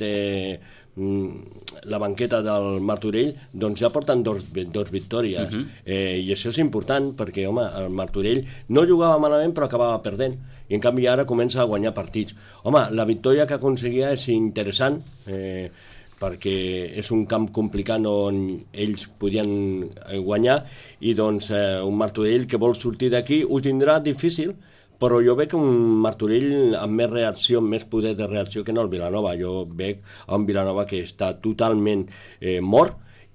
la banqueta del Martorell, doncs ja porten dos victòries. I això és important perquè, home, el Martorell no jugava malament però acabava perdent. I en canvi ara comença a guanyar partits. Home, la victòria que aconseguia és interessant, perquè és un camp complicat on ells podien guanyar i doncs un Martorell que vol sortir d'aquí ho tindrà difícil, però jo veig un Martorell amb més reacció, amb més poder de reacció que no el Vilanova. Jo veig un Vilanova que està totalment mort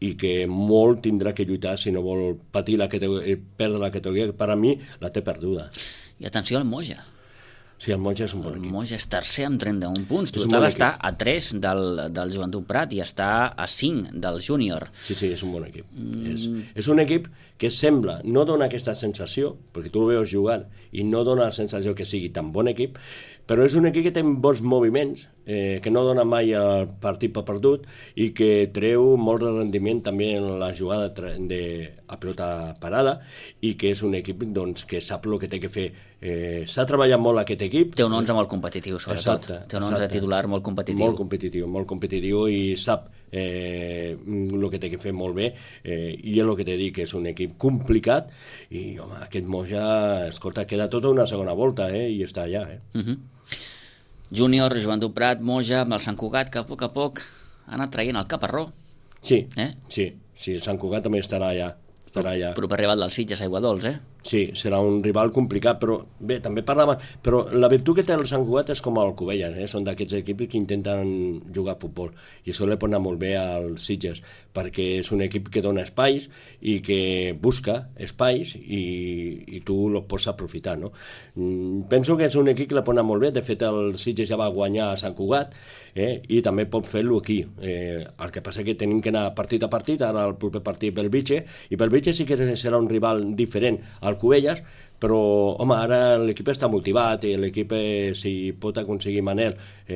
i que molt tindrà que lluitar si no vol patir perdre la categoria, que per a mi la té perduda. I atenció al Moja. Sí, el Moja és un bon equip. El Moja és tercer amb 31 punts. Total està a 3 del Joventut Prat i està a 5 del Júnior. Sí, és un bon equip. És un equip que sembla, no dona aquesta sensació, perquè tu el veus jugant i no dona la sensació que sigui tan bon equip, però és un equip que té bons moviments, que no dona mai el partit per perdut i que treu molt de rendiment també en la jugada a pilota parada i que és un equip doncs, que sap el que té que fer. S'ha treballat molt aquest equip. Té un 11 molt competitiu, sobretot. Té un 11 titular molt competitiu. Molt competitiu i sap el que té que fer molt bé i és el que t'he dit, que és un equip complicat i, home, aquest Moja, escolta, queda tota una segona volta i està allà. Júnior, Joventut Prat, Moja, amb el Sant Cugat, que a poc ha anat traient el Caparró. Sí, el Sant Cugat també estarà allà. Proper rival del Sitges, Aiguadols, Sí, serà un rival complicat, però bé, també parlava... Però la virtut que té el Sant Cugat és com el Cubelles, són d'aquests equips que intenten jugar a futbol, i això li pot anar molt bé als Sitges, perquè és un equip que dona espais i que busca espais i tu els pots aprofitar, no? Penso que és un equip que li pot anar molt bé, de fet el Sitges ja va guanyar a Sant Cugat, i també pot fer-lo aquí. El que passa que tenim que anar partit a partit, ara el proper partit Belvitge, i Belvitge sí que serà un rival diferent al Cubelles, però, home, ara l'equip està motivat i l'equip, si pot aconseguir Manel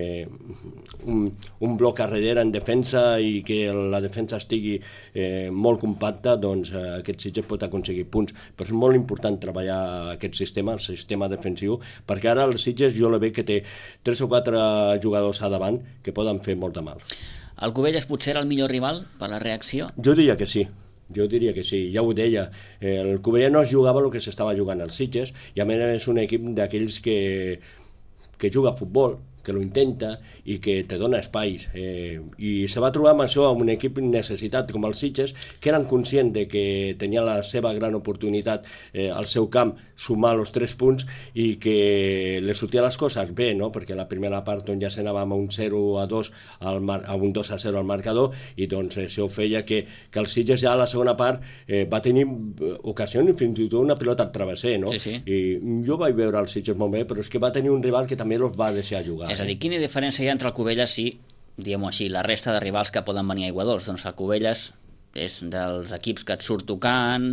un bloc a darrere en defensa i que la defensa estigui molt compacta, doncs aquest Sitges pot aconseguir punts. Però és molt important treballar aquest sistema, el sistema defensiu, perquè ara el Sitges jo le veig que té 3 o 4 jugadors a davant que poden fer molt de mal. El Cubelles potser era el millor rival per la reacció? Jo diria que sí. Ja ho deia, el Cubelles no es jugava el que s'estava jugant als Sitges i a més és un equip d'aquells que juga a futbol, que lo intenta i que te dona espais, i se va trobar amb això, amb un equip necessitat com els Sitges, que eren conscients de que tenia la seva gran oportunitat al seu camp sumar els 3 punts i que li sortia les coses bé, no? Perquè la primera part ja s'anava amb un 0-2 a un 2-0 al marcador i doncs això feia que el Sitges ja a la segona part va tenir ocasions i fins i tot una pilota al travesser, no? I jo vaig veure el Sitges molt bé, però és que va tenir un rival que també els va deixar jugar. És a dir, quina diferència hi ha entre el Cubelles i, diguem-ho així, la resta de rivals que poden venir a Aiguadols? Doncs el Cubelles és dels equips que et surt tocant,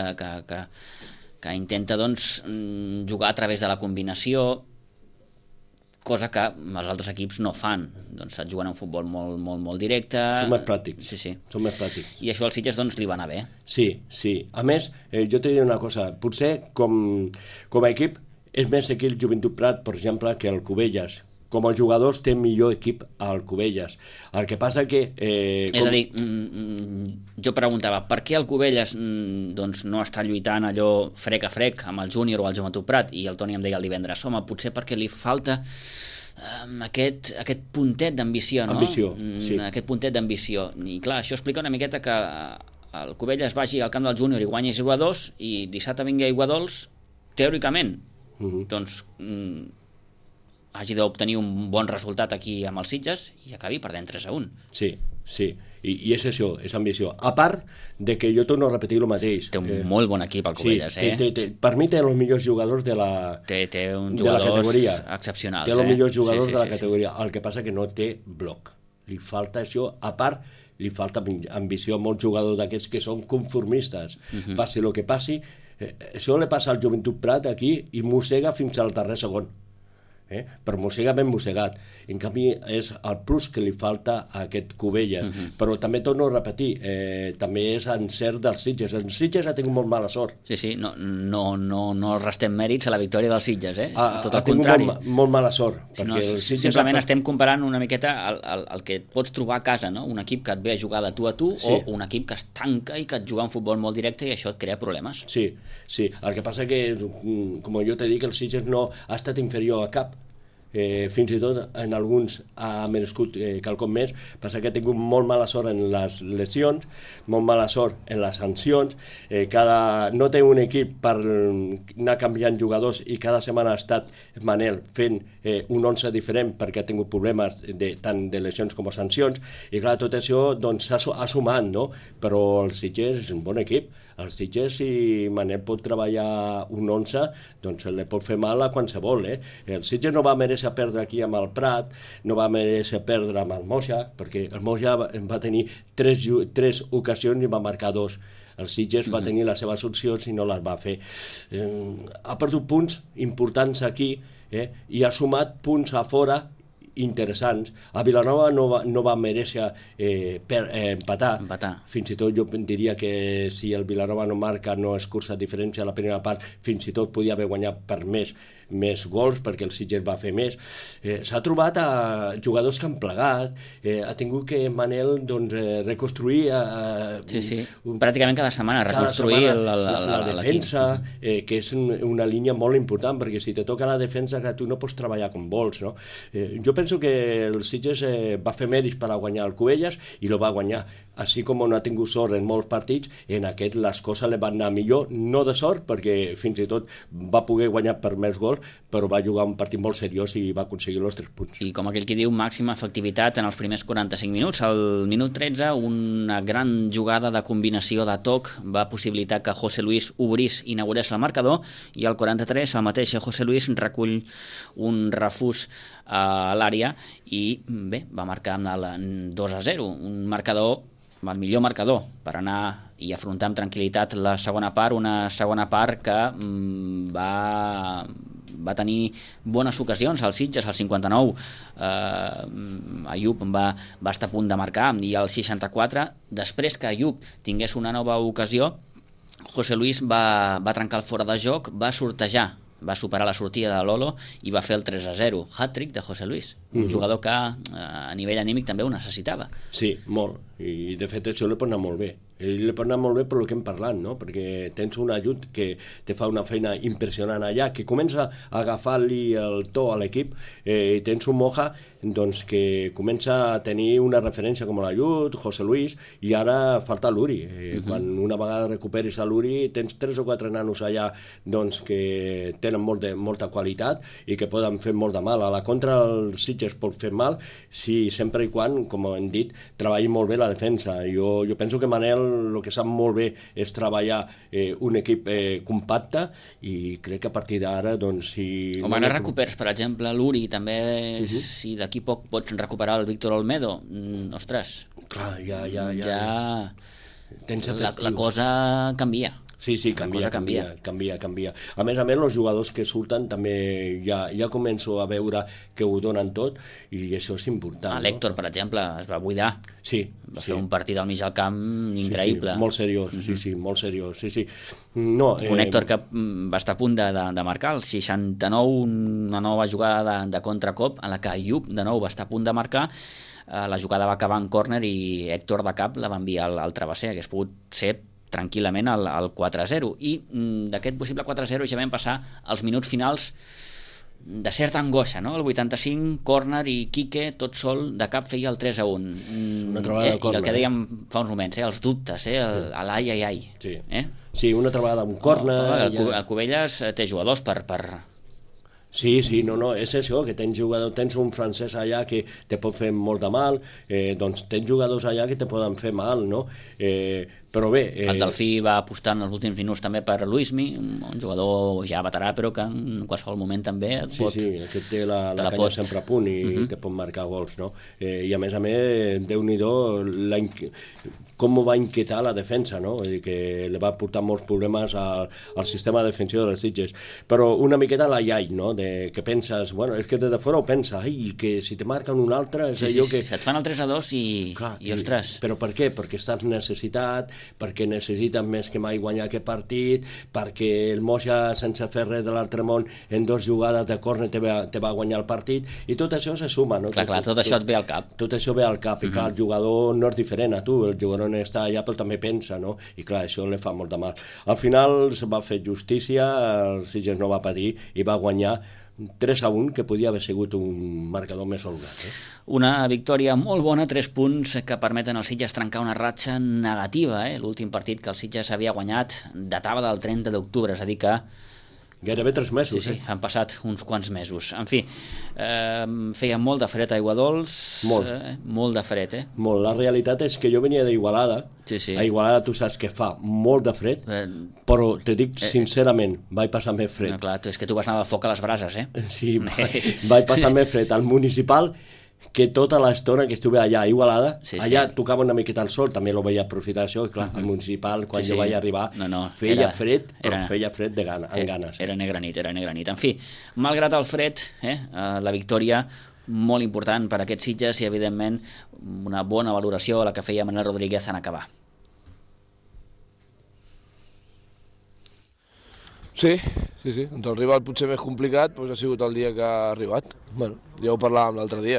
que intenta doncs, jugar a través de la combinació, cosa que els altres equips no fan. Doncs et juguen un futbol molt directe. Són més pràctics. Són més pràctics. I això al Sitges doncs, li va anar bé. Sí. A més, jo t'he dit una cosa. Potser com a equip és més equip el Joventut Prat, per exemple, que el Cubelles. Com a jugadors té millor equip al Cubelles. El que passa que... És a dir, jo preguntava, per què el Cubelles doncs, no està lluitant allò frec a frec amb el Júnior o el Joventut Prat? I el Toni em deia el divendres, home, potser perquè li falta aquest puntet d'ambició, no? Aquest puntet d'ambició. I clar, això explica una miqueta que el Cubelles vagi al camp del Júnior i guanyi 0-2 i dissabte vingui a Aiguadols, teòricament, doncs... hagi d'obtenir un bon resultat aquí amb els Sitges i acabi perdent 3-1. Sí. I és això, és ambició. A part de que jo torno a repetir el mateix. Té un molt bon equip al Cubelles, per mi té els millors jugadors de la categoria. Excepcionals. Té els millors jugadors de la categoria. El que passa que no té bloc. Li falta això. A part, li falta ambició a molts jugadors d'aquests que són conformistes. Passi el que passi. Això li passa al Joventut Prat aquí i mossega fins al darrer segon. Però mossega ben mossegat. En canvi és el plus que li falta a aquest Cubelles. Però també torno a repetir, també és encert dels Sitges. El Sitges ha tingut molt mala sort. Sí, no restem mèrits a la victòria dels Sitges, tot el contrari. Ha tingut molt mala sort. Simplement estem comparant una miqueta el que et pots trobar a casa, no? Un equip que et ve a jugar de tu a tu o un equip que es tanca i que et juga un futbol molt directe i això et crea problemes. Sí. El que passa que, com jo t'he dit, el Sitges no ha estat inferior a cap. fins i tot en alguns ha merescut quelcom més, passa que ha tingut molt mala sort en les lesions, molt mala sort en les sancions, no té un equip per anar canviant jugadors i cada setmana ha estat Manel fent un 11 diferent perquè ha tingut problemes tant de lesions com de sancions, i clar, tot això doncs, ha sumat, no? Però el Sitges és un bon equip. El Sitges, si Manel pot treballar un 11, doncs li pot fer mal a qualsevol. El Sitges no va mereixer perdre aquí amb el Prat, no va mereixer perdre amb el Moja, perquè el Moja va tenir 3 ocasions i va marcar 2. El Sitges va tenir les seves opcions i no les va fer. Ha perdut punts importants aquí i ha sumat punts a fora interessants. A Vilanova no va mereixer empatar. Fins i tot jo diria que si el Vilanova no marca, no escurça diferència a la primera part, fins i tot podia haver guanyat per més gols, perquè el Sitges va fer més. S'ha trobat a jugadors que han plegat, ha tingut que Manel reconstruir pràcticament cada setmana reconstruir la defensa, que és una línia molt important, perquè si te toca la defensa que tu no pots treballar com vols, no? Jo penso que el Sitges va fer mèrits per a guanyar el Cubelles i lo va guanyar. Així com no ha tingut sort en molts partits, en aquest les coses li van anar millor, no de sort, perquè fins i tot va poder guanyar per més gols, però va jugar un partit molt seriós i va aconseguir els 3 punts. I com aquell que diu, màxima efectivitat en els primers 45 minuts. Al minut 13, una gran jugada de combinació de toc va possibilitar que José Luis obrís i inaugurés el marcador, i al 43 el mateix José Luis recull un refús a l'àrea i bé, va marcar amb el 2-0, un marcador, el millor marcador per anar i afrontar amb tranquil·litat la segona part, una segona part que va tenir bones ocasions al Sitges. Al 59 Ayub va estar a punt de marcar, i al 64, després que Ayub tingués una nova ocasió, José Luis va trencar el fora de joc, va sortejar, va superar la sortida de Lolo i va fer el 3-0. Hat-trick de José Luis, un jugador que a nivell anímic també ho necessitava. Sí, molt, i de fet això li pot anar molt bé. Li pot anar molt bé per el que hem parlat, no? Perquè tens un Ayub que te fa una feina impressionant allà, que comença a agafar-li el to a l'equip, i tens un Moja doncs, que comença a tenir una referència com l'Ayub, José Luis, i ara falta l'Uri. Quan una vegada recuperis a l'Uri, tens 3 o 4 nanos allà doncs, que tenen molta qualitat i que poden fer molt de mal. A la contra el Sitges pot fer mal, si sempre i quan, com hem dit, treballi molt bé la defensa. Jo penso que Manel el que sap molt bé és treballar un equip compacte, i crec que a partir d'ara doncs, si... Home, no recuperes, per exemple, l'Uri, també si d'aquí poc pots recuperar el Víctor Olmedo, ostres, clar, ja la cosa canvia. Sí, canvia. A més, els jugadors que surten també ja començo a veure que ho donen tot, i això és important. L'Héctor, per exemple, es va buidar. Sí. Va fer un partit al mig del camp increïble. Sí, molt seriós, molt seriós. No, un Héctor que va estar a punt de marcar el 69, una nova jugada de contracop en la que Ayub de nou va estar a punt de marcar. La jugada va acabar en córner i Héctor de cap la va enviar al travesser. Hagués pogut ser tranquil·lament al 4-0, i d'aquest possible 4-0 ja vam passar als minuts finals de certa angoixa, no? El 85, córner, i Quique tot sol de cap feia el 3-1. Una trobada de córner. I el que dèiem fa uns moments, els dubtes, l'ai. Sí, una trobada amb córner. El Cubelles té jugadors per... Sí, no, és això, que tens un francès allà que te pot fer molt de mal, doncs tens jugadors allà que te poden fer mal, no? Però bé... El Delfí va apostar en els últims minuts també per Luismi, un jugador ja veterà, però que en qualsevol moment també et pot... Sí, aquest té la canya sempre a punt i te pot marcar gols, no? I a més, Déu-n'hi-do, com va inquietar la defensa, no? Vull dir que li va portar molts problemes al sistema defensiu dels Sitges. Però una miqueta la iai, no? Que penses, bueno, és que des de fora ho pensa, que si te marquen un altre... Sí, et fan el 3-2 i ostres... Però per què? Perquè estàs necessitat, perquè necessites més que mai guanyar aquest partit, perquè el Moja, sense fer res de l'altre món, en 2 jugades de córner te va guanyar el partit, i tot això se suma, no? Clar, tot això et ve al cap. Tot això ve al cap, i clar, el jugador no és diferent a tu, el jugador no està allà però també pensa, no? I clar, això li fa molt de mal. Al final se va fer justícia, el Sitges no va patir i va guanyar 3-1, que podia haver sigut un marcador més holgat. Una victòria molt bona, 3 punts que permeten als Sitges trencar una ratxa negativa. L'últim partit que el Sitges havia guanyat datava del 30 d'octubre, és a dir que gairebé 3 mesos. Sí, han passat uns quants mesos. En fi, feia molt de fred a Aiguadols. Molt de fred, Molt. La realitat és que jo venia d'Igualada. A Igualada tu saps que fa molt de fred, però te dic sincerament, vaig passar més fred. Clar, és que tu vas anar de foc a les brases, Sí, vaig passar més fred al municipal que tota l'estona que estuve allà a Igualada. Allà tocava una miqueta el sol, també lo vaig aprofitar això, clar, al municipal, quan jo vaig arribar, feia fred, però feia fred amb ganes. Era negra nit. En fi, malgrat el fred, la victòria molt important per a aquests Sitges i, evidentment, una bona valoració a la que feia Manel Rodríguez en acabar. Sí. Entre el rival potser més complicat ha sigut el dia que ha arribat. Bueno, ja ho parlàvem l'altre dia.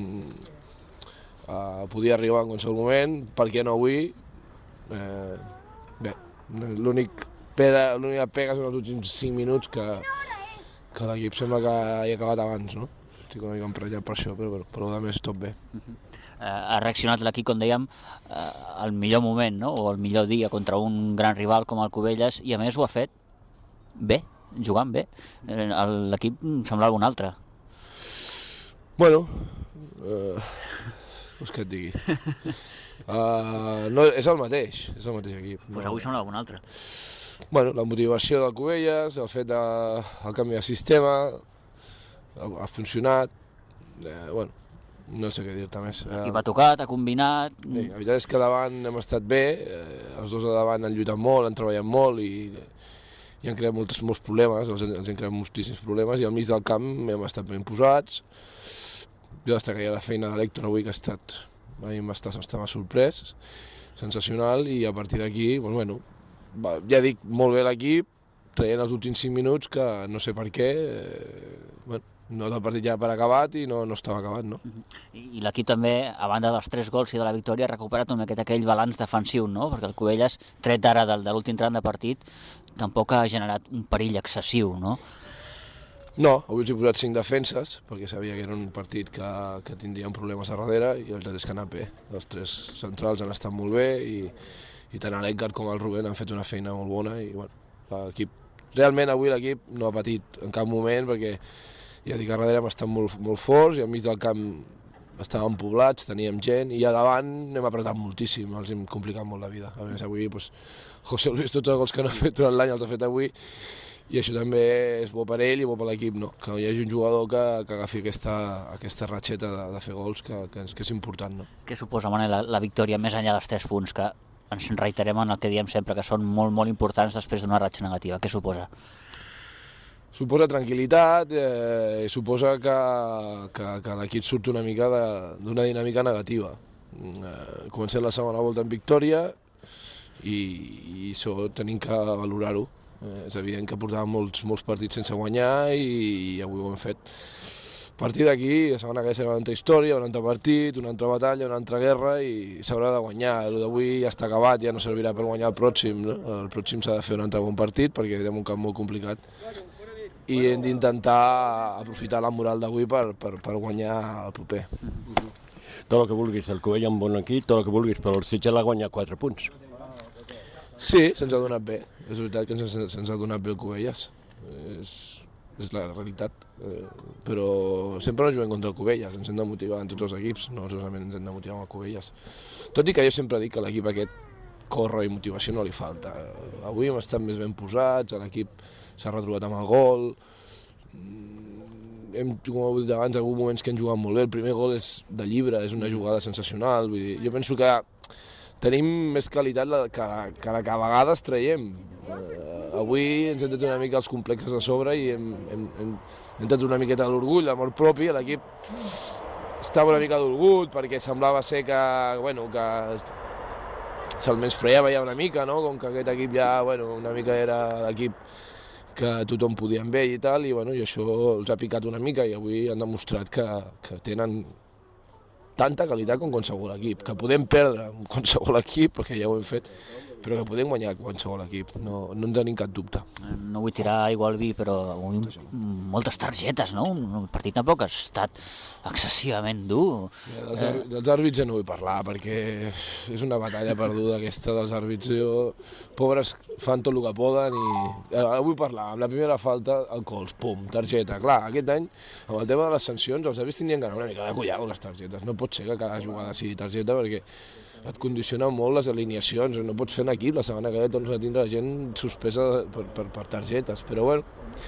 Podia arribar en qualsevol moment, per què no avui? Bé, l'única pega són els últims 5 minuts que l'equip sembla que hi ha acabat abans, no? Estic una mica emprenyat per això, però a més tot bé. Ha reaccionat l'equip, com dèiem, al millor moment, no? O al millor dia contra un gran rival com el Cubelles, i a més ho ha fet bé, jugant bé. L'equip semblava un altre. Bueno, vols que et digui? No, és el mateix equip. Pues avui semblava un altre. Bueno, la motivació del Cubelles, el fet del canvi de sistema, ha funcionat. Bueno, no sé què dir-te més. L'equip ha tocat, ha combinat. Sí, la veritat és que davant hem estat bé, els dos de davant han lluitat molt, han treballat molt i han creat molts problemes, els han creat moltíssims problemes, i al mig del camp hem estat ben posats. Jo destacaria la feina de l'Héctor avui, que ha estat, m'estava sorprès, sensacional, i a partir d'aquí, bueno, ja dic, molt bé l'equip, traient els últims 5 minuts, que no sé per què, no del partit ja per acabat i no estava acabat, no? I l'equip també, a banda dels 3 gols i de la victòria, ha recuperat una miqueta aquell balanç defensiu, no? Perquè el Cubelles, tret d'ara de l'últim tram de partit, tampoc ha generat un perill excessiu, no? No, avui els he posat 5 defenses, perquè sabia que era un partit que tindrien problemes a darrere, i els altres que han anat bé. Els 3 centrals han estat molt bé, i tant l'Edgar com el Rubén han fet una feina molt bona, i bueno, l'equip, realment avui l'equip no ha patit en cap moment, perquè ja dic, a darrere hem estat molt forts, i al mig del camp estàvem poblats, teníem gent, i a davant hem apretat moltíssim, els hem complicat molt la vida. A més, avui José Luis, tots els gols que no ha fet durant l'any els ha fet avui, i això també és bo per ell i bo per l'equip, no? Que hi hagi un jugador que agafi aquesta ratxeta de fer gols, que és important, no? Què suposa, Manel, la victòria més enllà dels 3 punts, que ens reiterem en el que diem sempre, que són molt, molt importants després d'una ratxa negativa? Què suposa? Suposa tranquil·litat, suposa que l'equip surt una mica d'una dinàmica negativa. Comencem la segona volta en victòria i això tenim que valorar-ho. És evident que portàvem molts partits sense guanyar i avui ho hem fet. A partir d'aquí, la segona que serà una altra història, un altre partit, una altra batalla, una altra guerra, i s'haurà de guanyar. El d'avui ja està acabat, ja no servirà per guanyar el pròxim, no? El pròxim s'ha de fer un altre bon partit perquè tenim un camp molt complicat. I hem d'intentar aprofitar la moral d'avui per guanyar el proper. Tot el que vulguis, el Cubell amb bon equip, tot el que vulguis, però el Sitges l'ha guanyat 4 punts. Sí, se'ns ha donat bé. És veritat que se'ns ha donat bé el Cubelles. És la realitat. Però sempre no juguem contra el Cubelles, ens hem de motivar en tots els equips, no solament ens hem de motivar amb el Cubelles. Tot i que jo sempre dic que l'equip aquest corre i motivació no li falta. Avui hem estat més ben posats, l'equip s'ha retrobat amb el gol, com he dit abans, en alguns moments que hem jugat molt bé. El primer gol és de llibre, és una jugada sensacional. Vull dir, jo penso que tenim més qualitat que la que a vegades traiem. Avui ens hem tret una mica els complexes a sobre i hem tret una miqueta l'orgull, l'amor propi. L'equip estava una mica d'orgull perquè semblava ser que se'l menyspreava ja una mica, no? Com que aquest equip ja una mica era l'equip que tothom podia amb ell i tal, i això els ha picat una mica i avui han demostrat que tenen tanta qualitat com qualsevol equip, que podem perdre amb qualsevol equip, perquè ja ho hem fet, però que podem guanyar qualsevol equip, no en tenim cap dubte. No vull tirar aigua al vi, però moltes targetes, no? El partit tampoc ha estat excessivament dur. Dels àrbits ja no vull parlar, perquè és una batalla perduda aquesta dels àrbits. Pobres fan tot el que poden i vull parlar, amb la primera falta, el cols, pum, targeta. Clar, aquest any, amb el tema de les sancions, els àrbits tindrien que anar una mica de collar amb les targetes. No pot ser que cada jugada sigui targeta, perquè et condicionen molt les alineacions, no pots fer en equip, la setmana que ve tornes a tindre la gent suspesa per targetes, però bueno,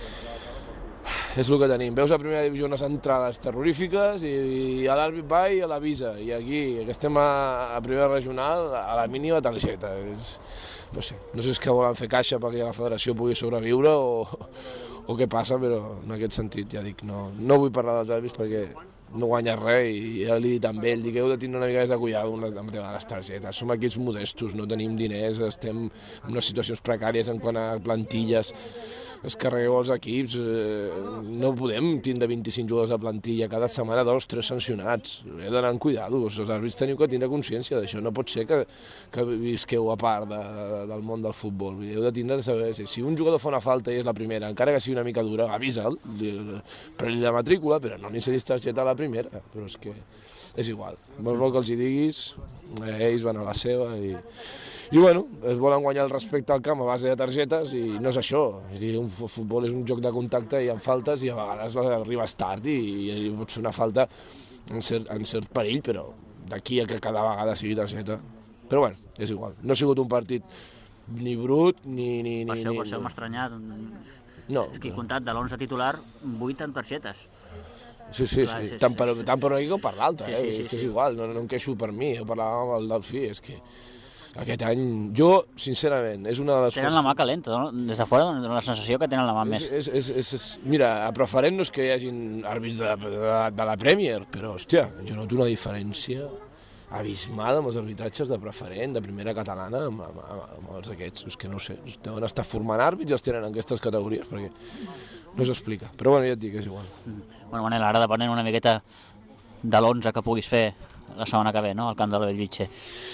és el que tenim. Veus a primera divisió unes entrades terrorífiques i l'àrbit va i l'avisa, i aquí, que estem a primera regional, a la mínima targeta. No sé si és que volen fer caixa perquè la federació pugui sobreviure o què passa, però en aquest sentit, ja dic, no vull parlar dels àrbits perquè no guanya res i ja l'he dit amb ell, dic, heu de tindre una mica més de cuidado amb el tema de les targetes. Som equips modestos, no tenim diners, estem en unes situacions precàries en quant a plantilles, es carregueu els equips, no podem tindre 25 jugadors de plantilla, cada setmana 2 o 3 sancionats, heu d'anar amb cuidado, els àrbits teniu que tindre consciència d'això, no pot ser que visqueu a part del món del futbol, heu de tindre, si un jugador fa una falta i és la primera, encara que sigui una mica dura, avisa'l, pren-li la matrícula, però no li cedis targeta a la primera, però és que és igual, vols que els hi diguis, ells van a la seva i bueno, es volen guanyar el respecte al camp a base de targetes i no és això. El futbol és un joc de contacte i en faltes i a vegades arribes tard i pots fer una falta en cert perill, però d'aquí a que cada vegada sigui targeta. Però bueno, és igual. No ha sigut un partit ni brut ni... Per això m'ha estranyat. No. És que he comptat de l'11 titular 8 en targetes. Sí, tant per una com per l'altra, és igual, no em queixo per mi, jo parlava amb el Delfí, és que aquest any, jo, sincerament, és una de les coses... Tenen la mà calenta, no? Des de fora dona la sensació que tenen la mà més... Mira, a preferent no és que hi hagin àrbits de la Premier, però, hòstia, jo noto una diferència abismal amb els arbitratges de preferent, de primera catalana, amb els aquests. És que no sé, deuen estar formant àrbits i els tenen en aquestes categories, perquè no s'explica. Però bueno, ja et dic, és igual. Bueno, Manel, ara depenent una miqueta de l'11 que puguis fer la setmana que ve, no?, al camp de la Bellvitge.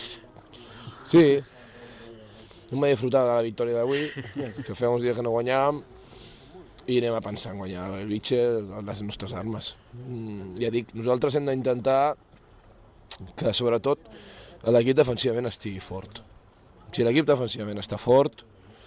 Sí, no m'he disfrutat de la victòria d'avui, que feia uns dies que no guanyàvem, i anem a pensar en guanyar el Bellvitge, les nostres armes. Ja dic, nosaltres hem d'intentar que, sobretot, l'equip defensivament estigui fort. Si l'equip defensivament està fort,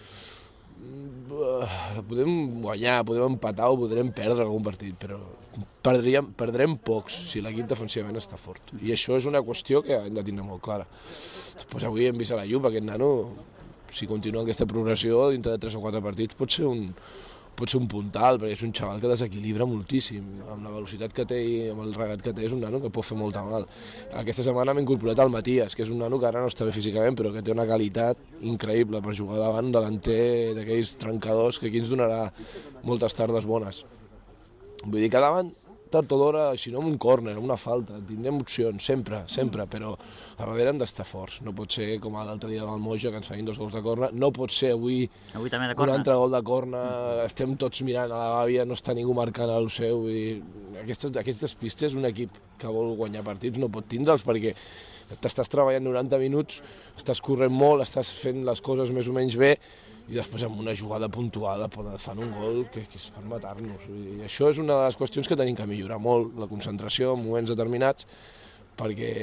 podem guanyar, podem empatar o podrem perdre algun partit, però perdrem pocs si l'equip defensivament està fort. I això és una qüestió que hem de tindre molt clara. Després avui hem vist a la Juve, aquest nano, si continua aquesta progressió, dintre de 3 o 4 partits pot ser un puntal, perquè és un xaval que desequilibra moltíssim, amb la velocitat que té i amb el regat que té, és un nano que pot fer molta mal. Aquesta setmana hem incorporat el Matías, que és un nano que ara no està bé físicament, però que té una qualitat increïble per jugar davant delanter d'aquells trencadors que aquí ens donarà moltes tardes bones. Vull dir que davant, tard o d'hora, si no amb un córner, una falta, tindrem opcions, sempre, però a darrere hem d'estar forts. No pot ser com l'altre dia amb el Moja, que ens feien 2 gols de córner, no pot ser avui un altre gol de córner, estem tots mirant a la gàbia, no està ningú marcant el seu. Aquestes pistes, un equip que vol guanyar partits no pot tindre'ls, perquè t'estàs treballant 90 minuts, estàs corrent molt, estàs fent les coses més o menys bé, i després amb una jugada puntual fan un gol que és per matar-nos. I això és una de les qüestions que tenim que millorar molt, la concentració en moments determinats, perquè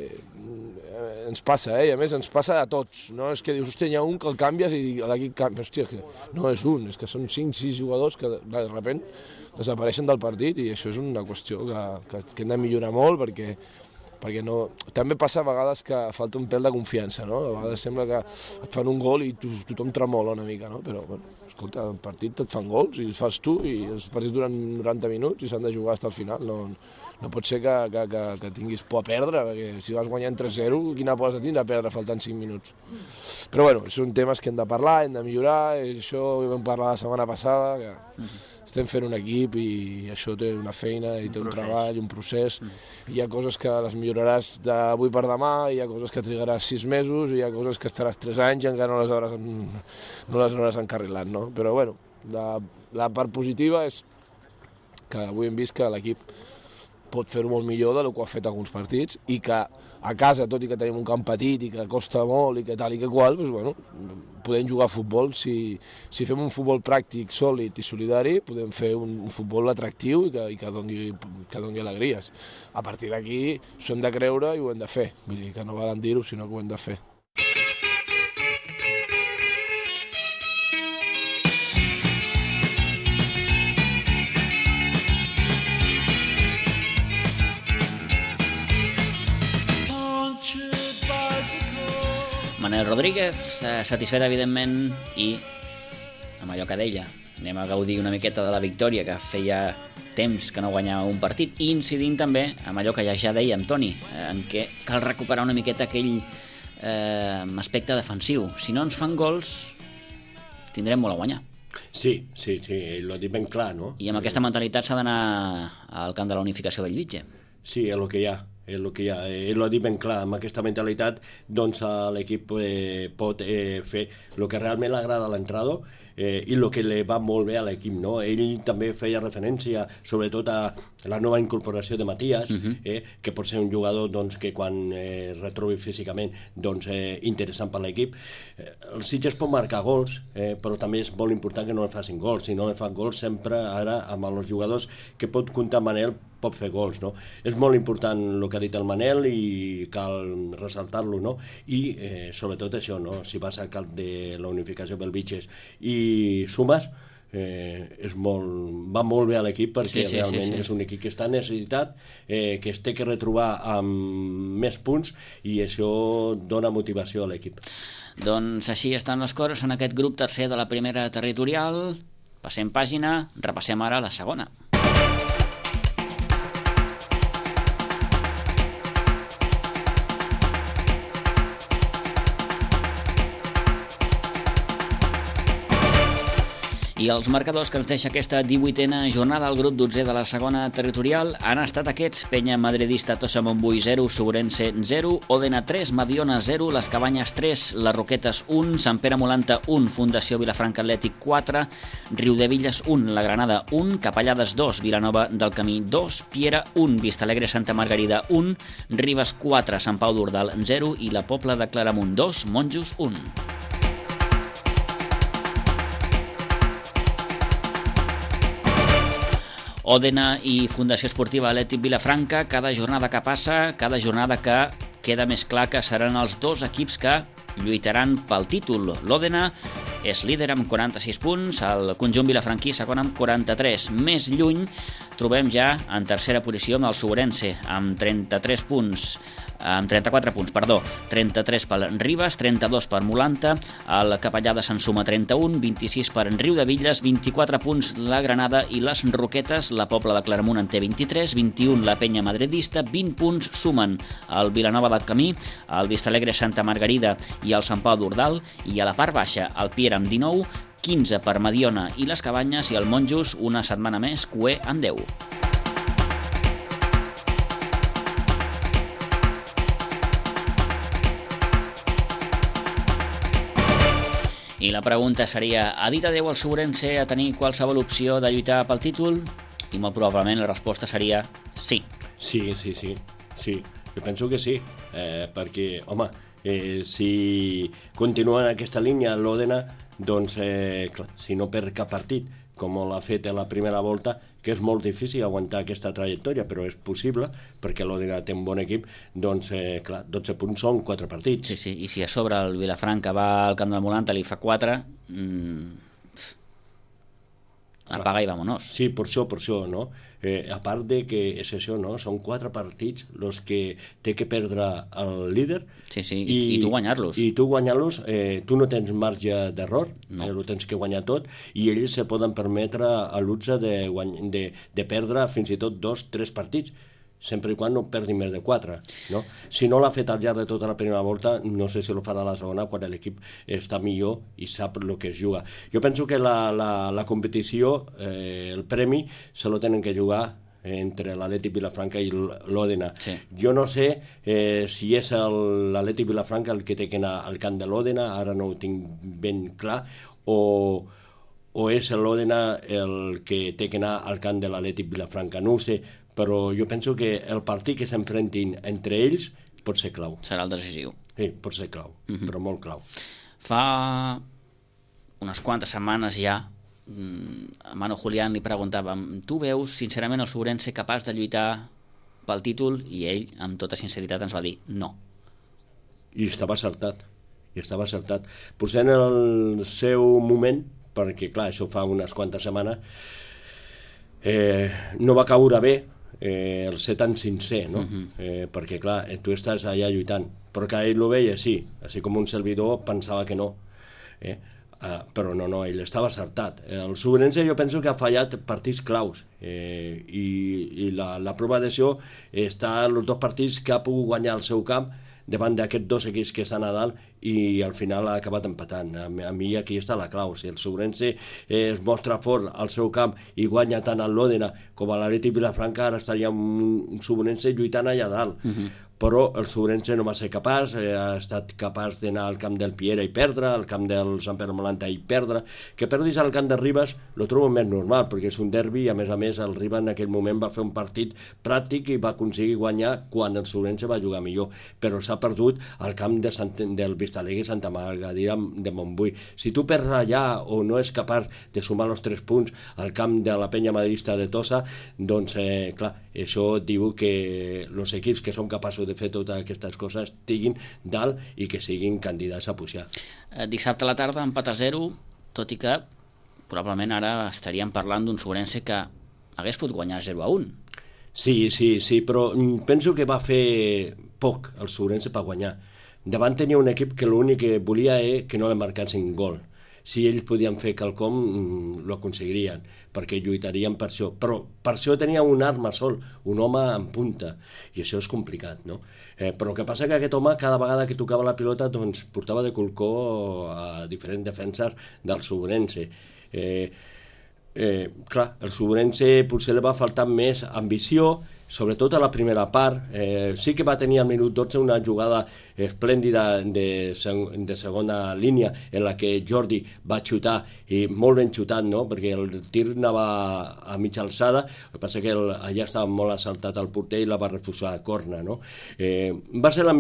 ens passa, i a més ens passa a tots. No és que dius, hòstia, hi ha un que el canvies i l'equip canvia. Hòstia, no és un, és que són 5-6 jugadors que de sobte desapareixen del partit, i això és una qüestió que hem de millorar molt, perquè no... També passa a vegades que falta un pèl de confiança, no? A vegades sembla que et fan un gol i tothom tremola una mica, no? Però, bueno, escolta, el partit et fan gols i el fas tu, i els partits duren 90 minuts i s'han de jugar fins al final. No pot ser que tinguis por a perdre, perquè si vas guanyant 3-0, quina por has de tindre a perdre faltant 5 minuts? Però, bueno, són temes que hem de parlar, hem de millorar, i això ho vam parlar la setmana passada, que estem fent un equip i això té una feina i té un treball, un procés. Hi ha coses que les milloraràs d'avui per demà, hi ha coses que trigaràs 6 mesos, hi ha coses que estaràs 3 anys i encara no les hauràs encarrilat, no? Però bueno, la part positiva és que avui hem vist que l'equip pot fer-ho molt millor del que ha fet alguns partits, i que a casa, tot i que tenim un camp petit i que costa molt i que tal i que qual, doncs, bueno, podem jugar a futbol. Si fem un futbol pràctic, sòlid i solidari, podem fer un futbol atractiu i que doni alegries. A partir d'aquí s'ho hem de creure i ho hem de fer. Vull dir que no val dir-ho, sinó que ho hem de fer. Manel Rodríguez, satisfet evidentment, i amb allò que deia, anem a gaudir una miqueta de la victòria, que feia temps que no guanyava un partit, i incidint també amb allò que ja dèiem, Toni, en què cal recuperar una miqueta aquell aspecte defensiu. Si no ens fan gols, tindrem molt a guanyar. Sí, ell ho ha dit ben clar, no? I amb aquesta mentalitat s'ha d'anar al camp de la Unificació Bellvitge. Sí, és el que hi ha. Ell ho ha dit ben clar, amb aquesta mentalitat doncs l'equip pot fer el que realment li agrada a l'entrenador i el que li va molt bé a l'equip, no? Ell també feia referència sobretot a la nova incorporació de Matías, que pot ser un jugador doncs, que quan retrobi físicament doncs, interessant per l'equip. El Sitges pot marcar gols, però també és molt important que no li facin gols. Si no li fan gols, sempre ara amb els jugadors que pot comptar Manel pot fer gols, no? És molt important el que ha dit el Manel i cal ressaltar-lo, no? I sobretot això, no? Si vas al camp de la Unificació Bellvitges i sumes, va molt bé a l'equip, perquè realment és un equip que està necessitat, que es té que retrobar amb més punts, i això dona motivació a l'equip. Doncs així estan les coses en aquest grup tercer de la primera territorial. Passem pàgina, repassem ara la segona. I els marcadors que ens deixa aquesta 18a jornada al grup 12 de la segona territorial han estat aquests: Penya Madridista Tossa Montbui 0, Segurense 0, Òdena 3, Mediona 0, Les Cabanyes 3, Les Roquetes 1, Sant Pere Molanta 1, Fundació Vilafranca Atlètic 4, Riudevilles 1, La Granada 1, Capellades 2, Vilanova del Camí 2, Piera 1, Vistalegre Santa Margarida 1, Ribes 4, Sant Pau d'Ordal 0 i la Pobla de Claramunt 2, Monjos 1. Òdena i Fundació Esportiva Atlètic Vilafranca, cada jornada que passa, cada jornada que queda més clar que seran els dos equips que lluitaran pel títol. L'Òdena és líder amb 46 punts, el conjunt vilafranquí segon amb 43. Més lluny trobem ja en tercera posició amb el Segurense, amb 34 punts, 33 per Ribes, 32 per Molanta, el Capellades en suma 31, 26 per Riudevilles, 24 punts la Granada i les Roquetes, la Pobla de Claramunt en té 23, 21 la Penya Madridista, 20 punts sumen el Vilanova del Camí, el Vistalegre Santa Margarida i el Sant Pau d'Ordal, i a la part baixa el Piera amb 19, 15 per Mediona i les Cabanyes, i el Monjos una setmana més cué amb 10. I la pregunta seria: ha dit adeu al Segurense a tenir qualsevol opció de lluitar pel títol? I molt probablement la resposta seria sí. Sí. Jo penso que sí, perquè, home, si continua en aquesta línia l'Òdena, doncs, clar, si no perd cap partit, com l'ha fet a la primera volta, que és molt difícil aguantar aquesta trajectòria, però és possible, perquè l'Òdena té un bon equip, doncs, clar, 12 punts són 4 partits. Sí, i si a sobre el Vilafranca va al camp del Molanta i li fa 4, apaga i vámonos. Sí, per això, no? A part de que és això, no? Són 4 partits els que té que perdre el líder. Sí, i tu guanyar-los. I tu guanyar-los, tu no tens marge d'error, ho tens que guanyar tot, i ells se poden permetre a l'utze de perdre fins i tot 2-3 partits, sempre i quan no perdi més de 4, no? Si no l'ha fet al llarg de tota la primera volta, no sé si lo farà a la segona, quan l'equip està millor i sap el que es juga. Jo penso que la competició, el premi, se lo tenen que jugar entre l'Atlètic Vilafranca i l'Òdena. Sí. Jo no sé si és l'Atlètic Vilafranca el que té que anar al camp de l'Òdena, ara no ho tinc ben clar, o és l'Òdena el que té que anar al camp de l'Atlètic Vilafranca. No ho sé, però jo penso que el partit que s'enfrentin entre ells pot ser clau. Serà el decisiu. Sí, pot ser clau, però molt clau. Fa unes quantes setmanes ja, a Manu Julián li preguntàvem, tu veus sincerament el Sobrense capaç de lluitar pel títol? I ell, amb tota sinceritat, ens va dir no. I estava acertat. Potser en el seu moment, perquè clar, això fa unes quantes setmanes, no va caure bé el ser tan sincer, no? Perquè clar, tu estàs allà lluitant, però que ell ho veia, sí, així com un servidor pensava que no, però no, ell estava acertat. El Sobrense jo penso que ha fallat partits claus, i la prova d'això està en els dos partits que ha pogut guanyar el seu camp davant d'aquests dos equips que estan a dalt, i al final ha acabat empatant. A mi aquí està la clau. Si el Sobrense es mostra fort al seu camp i guanya tant al Lòdena com a l'Atlètic Vilafranca, ara estaria un Sobrense lluitant allà dalt. Però el Sobrense no va ser capaç, ha estat capaç d'anar al camp del Piera i perdre, al camp del Sant Pere Molanta i perdre. Que perdis al camp de Ribes lo trobo més normal, perquè és un derbi i a més el Ribes en aquell moment va fer un partit pràctic i va aconseguir guanyar quan el Sobrense va jugar millor, però s'ha perdut al camp del Vistalegre Santa Margarida de Montbui. Si tu perds allà o no és capaç de sumar els 3 punts al camp de la penya madridista de Tossa, doncs clar, això diu que els equips que són capaços de fer totes aquestes coses estiguin dalt i que siguin candidats a pujar. Dissabte a la tarda, empat a 0, tot i que probablement ara estaríem parlant d'un Sobrense que hagués pogut guanyar 0-1. Sí, però penso que va fer poc el Sobrense per guanyar. Davant tenia un equip que l'únic que volia és que no li marcassin gol. Si ells podien fer quelcom, lo aconseguirien, perquè lluitarien per això. Però per això tenia un arma sol, un home en punta, i això és complicat, no? Però el que passa que aquest home, cada vegada que tocava la pilota, doncs portava de colcó a diferents defenses del Sobrense. Clar, el Sobrense potser li va faltar més ambició, sobretot a la primera part. Sí que va tenir al minut 12 una jugada esplèndida de segona línia en la que Jordi va xutar, i molt ben xutat, no? Perquè el tir anava a mitja alçada, el que passa que allà estava molt assaltat al porter i la va refusar a corna, no? Va ser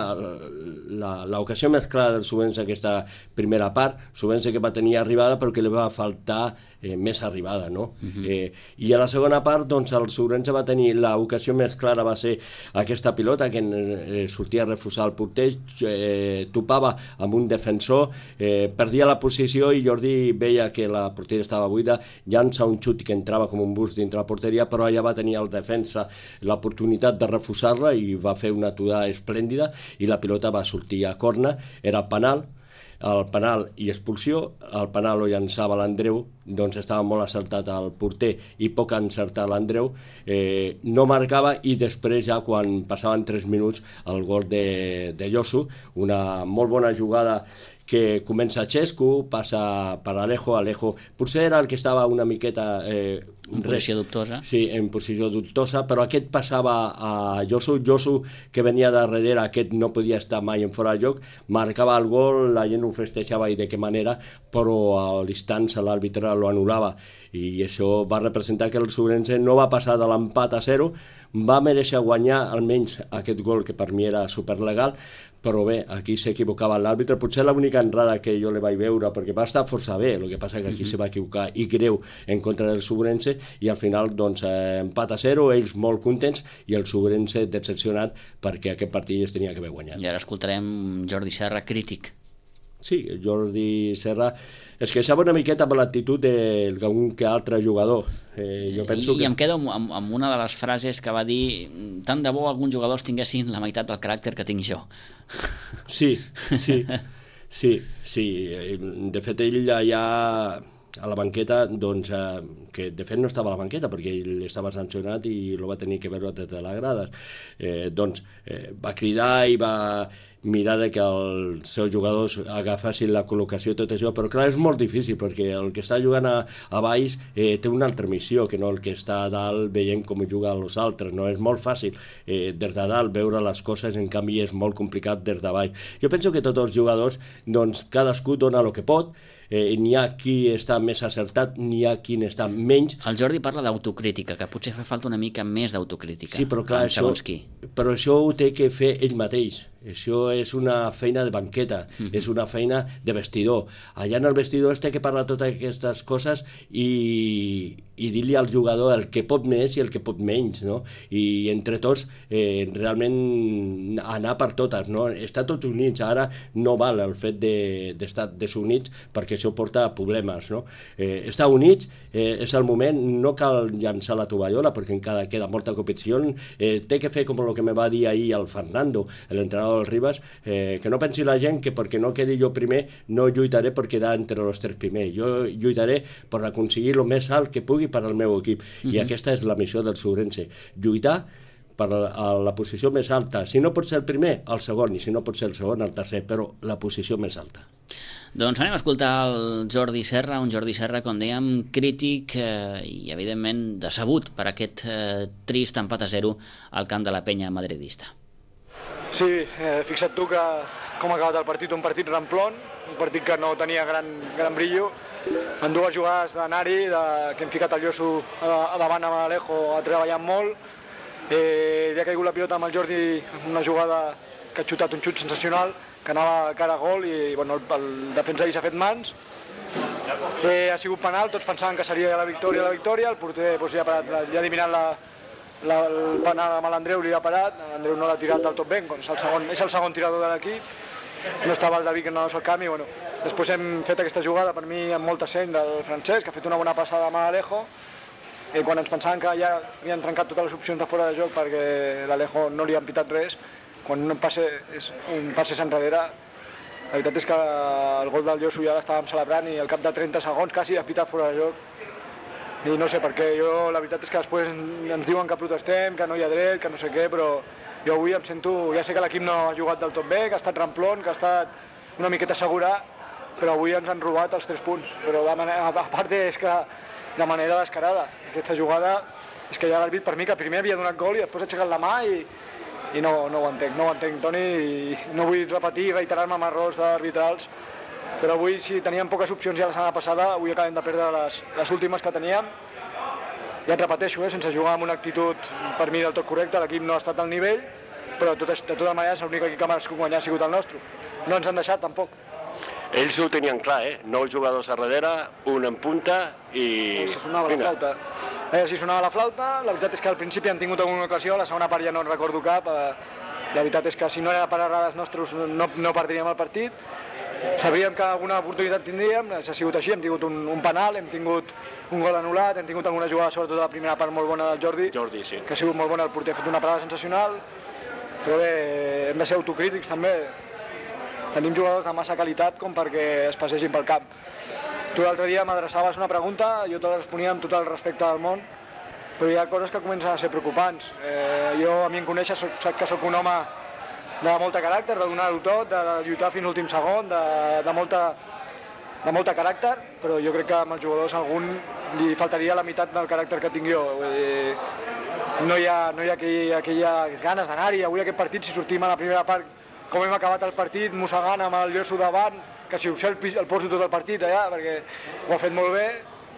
l'ocasió més clara del Sobrense aquesta primera part, Sobrense que va tenir arribada però que li va faltar més arribada, no? I a la segona part, doncs, el Sobrense va tenir l'ocasió més clara, va ser aquesta pilota que sortia a refusar el porter, topava amb un defensor, perdia la posició i Jordi veia que la porteria estava buida, llança un xut que entrava com un bus dintre la porteria, però allà va tenir el defensa l'oportunitat de refusar-la i va fer una aturada esplèndida i la pilota va sortir a corna, era penal, el penal i expulsió. El penal ho llançava l'Andreu, doncs estava molt acertat al porter i poc encertat l'Andreu, no marcava, i després ja quan passaven 3 minuts el gol de Josu, una molt bona jugada que comença a Xesco, passa per Alejo, potser era el que estava una miqueta en posició dubtosa. Sí, en posició dubtosa, però aquest passava a Josu que venia de darrere, aquest no podia estar mai en fora de joc, marcava el gol, la gent ho festejava i de què manera, però a l'instant l'àrbitre lo anul·lava, i això va representar que el Sobrense no va passar de l'empat a 0, va mereixer guanyar almenys aquest gol que per mi era superlegal, però bé, aquí s'equivocava l'àrbitre, potser l'única entrada que jo le vaig veure, perquè va estar força bé, el que passa que aquí se va equivocar i greu en contra del Sobrense, i al final doncs empat a 0, ells molt contents i el Sobrense decepcionat perquè aquest partit es tenia que haver guanyat. I ara escoltarem Jordi Serra, crític. Sí, Jordi Serra es queixava una miqueta per l'actitud d'algun que altre jugador. Jo penso I em quedo amb una de les frases que va dir: tant de bo alguns jugadors tinguessin la meitat del caràcter que tinc jo. Sí. De fet, ell allà a la banqueta, doncs, que de fet no estava a la banqueta perquè ell estava sancionat i lo va tenir que veure des de les grades, doncs va cridar i mirar que els seus jugadors agafessin la col·locació i tot això, però clar, és molt difícil perquè el que està jugant a baix té una altra missió que no el que està a dalt veient com juguen els altres, no és molt fàcil des de dalt veure les coses, en canvi és molt complicat des de baix. Jo penso que tots els jugadors, doncs cadascú dona el que pot, n'hi ha qui està més acertat, n'hi ha qui està menys. El Jordi parla d'autocrítica, que potser fa falta una mica més d'autocrítica. Sí, però clar, això ho té que fer ell mateix. Això és una feina de banqueta, és una feina de vestidor. Allà en el vestidor té que parlar totes aquestes coses i dir-li al jugador el que pot més i el que pot menys, no? I entre tots realment anar per totes, no? Estar tots units, ara no val el fet d'estar desunits perquè això porta problemes, no? Estar units és el moment, no cal llançar la tovallola perquè encara queda molta competició, té que fer com el que me va dir ahir el Fernando, l'entrenador del Ribas, que no pensi la gent que perquè no quedi jo primer no lluitaré per quedar entre els 3 primers, jo lluitaré per aconseguir el més alt que pugui per al meu equip, i aquesta és la missió del Sobrense, lluitar per la posició més alta, si no pot ser el primer, el segon, i si no pot ser el segon, el tercer, però la posició més alta. Doncs anem a escoltar el Jordi Serra, un Jordi Serra, com dèiem, crític i evidentment decebut per aquest trist empat a 0 al camp de la Penya madridista. Sí, fixa't tu que com ha acabat el partit, un partit ramplón, un partit que no tenia gran brillo, en 2 jugades d'anar-hi, que hem ficat el Lloso a davant amb l'Alejo, ha treballat molt, li ha caigut la pilota amb el Jordi, una jugada que ha xutat un xut sensacional, que anava cara a gol i bueno, el defensa ahir s'ha fet mans, ha sigut penal, tots pensaven que seria la victòria, el porter doncs, ja ha eliminat el penal amb l'Andreu, li ha parat, l'Andreu no l'ha tirat del tot ben, és el segon tirador de l'equip, no estava el David que no és el camp i bueno, després hem fet aquesta jugada per mi amb molta seny del Francesc, que ha fet una bona passada amb l'Alejo, quan ens pensaven que ja havien trencat totes les opcions de fora de joc perquè l'Alejo no li han pitat res, quan un passe enrere, la veritat és que el gol del Lloso ja l'estàvem celebrant i al cap de 30 segons quasi ha pitat fora de joc. I no sé per què, la veritat és que després ens diuen que protestem, que no hi ha dret, que no sé què, però jo avui em sento, ja sé que l'equip no ha jugat del tot bé, que ha estat ramplón, que ha estat una miqueta assegurar, però avui ens han robat els 3 punts, però a part és que de manera descarada, aquesta jugada és que ja l'àrbit per mi que primer havia donat gol i després ha aixecat la mà i no ho entenc, Toni, i no vull repetir i reiterar-me amb errors arbitrals, però avui si teníem poques opcions ja la setmana passada, avui acabem de perdre les últimes que teníem. Ja et repeteixo, sense jugar amb una actitud per mi del tot correcta, l'equip no ha estat al nivell, però de totes maneres l'únic equip que ha merescut guanyar ha sigut el nostre. No ens han deixat tampoc. Ells ho tenien clar, 9 jugadors a darrere, un en punta i... Si sonava la flauta. Si sonava la flauta, la veritat és que al principi han tingut alguna ocasió, la segona part ja no en recordo cap, la veritat és que si no era per errades nostres no perdríem el partit. Sabíem que alguna oportunitat tindríem, ha sigut així, hem tingut un penal, hem tingut un gol anul·lat, hem tingut alguna jugada, sobretot a la primera part molt bona del Jordi, sí. Que ha sigut molt bona, el porter ha fet una parada sensacional, però bé, hem de ser autocrítics també, tenim jugadors de massa qualitat com perquè es passegin pel camp. Tu l'altre dia m'adreçaves una pregunta, jo te la responia amb tot el respecte del món, però hi ha coses que comencen a ser preocupants. Jo, a mi em coneixes, saps que sóc un home de molta caràcter, de donar-ho tot, de lluitar fins l'últim segon, de molta caràcter, però jo crec que amb els jugadors a algun li faltaria la meitat del caràcter que tinc jo. No hi ha aquella ganes d'anar-hi. Avui aquest partit, si sortim a la primera part, com hem acabat el partit, mossegant amb el Lloso davant, que si ho sé el poso tot el partit allà, perquè ho ha fet molt bé,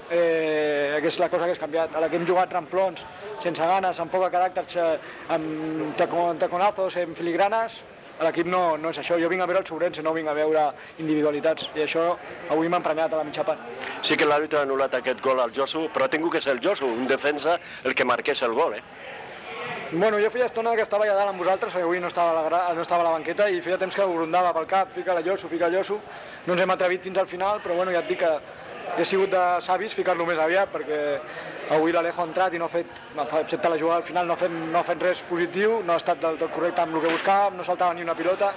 és la cosa que has canviat. A la que hem jugat ramplons, sense ganes, amb poca caràcter, amb taconazos, amb filigranes, a l'equip no és això. Jo vinc a veure el Sobrense, no vinc a veure individualitats, i això avui m'ha emprenyat a la mitja part. Sí que l'àrbitre ha anul·lat aquest gol al Lloso, però ha tingut que ser el Lloso, un defensa, el que marqués el gol, Bueno, jo feia estona que estava allà dalt amb vosaltres, perquè avui no estava a la banqueta i feia temps que ho rondava pel cap, fica el Lloso. No ens hem atrevit fins al final, però bueno, ja et dic que he sigut de savis ficar-lo més aviat, perquè avui l'Alejo ha entrat i no ha fet, excepte la jugada al final, no ha fet res positiu, no ha estat del tot correcte amb el que buscàvem, no saltava ni una pilota.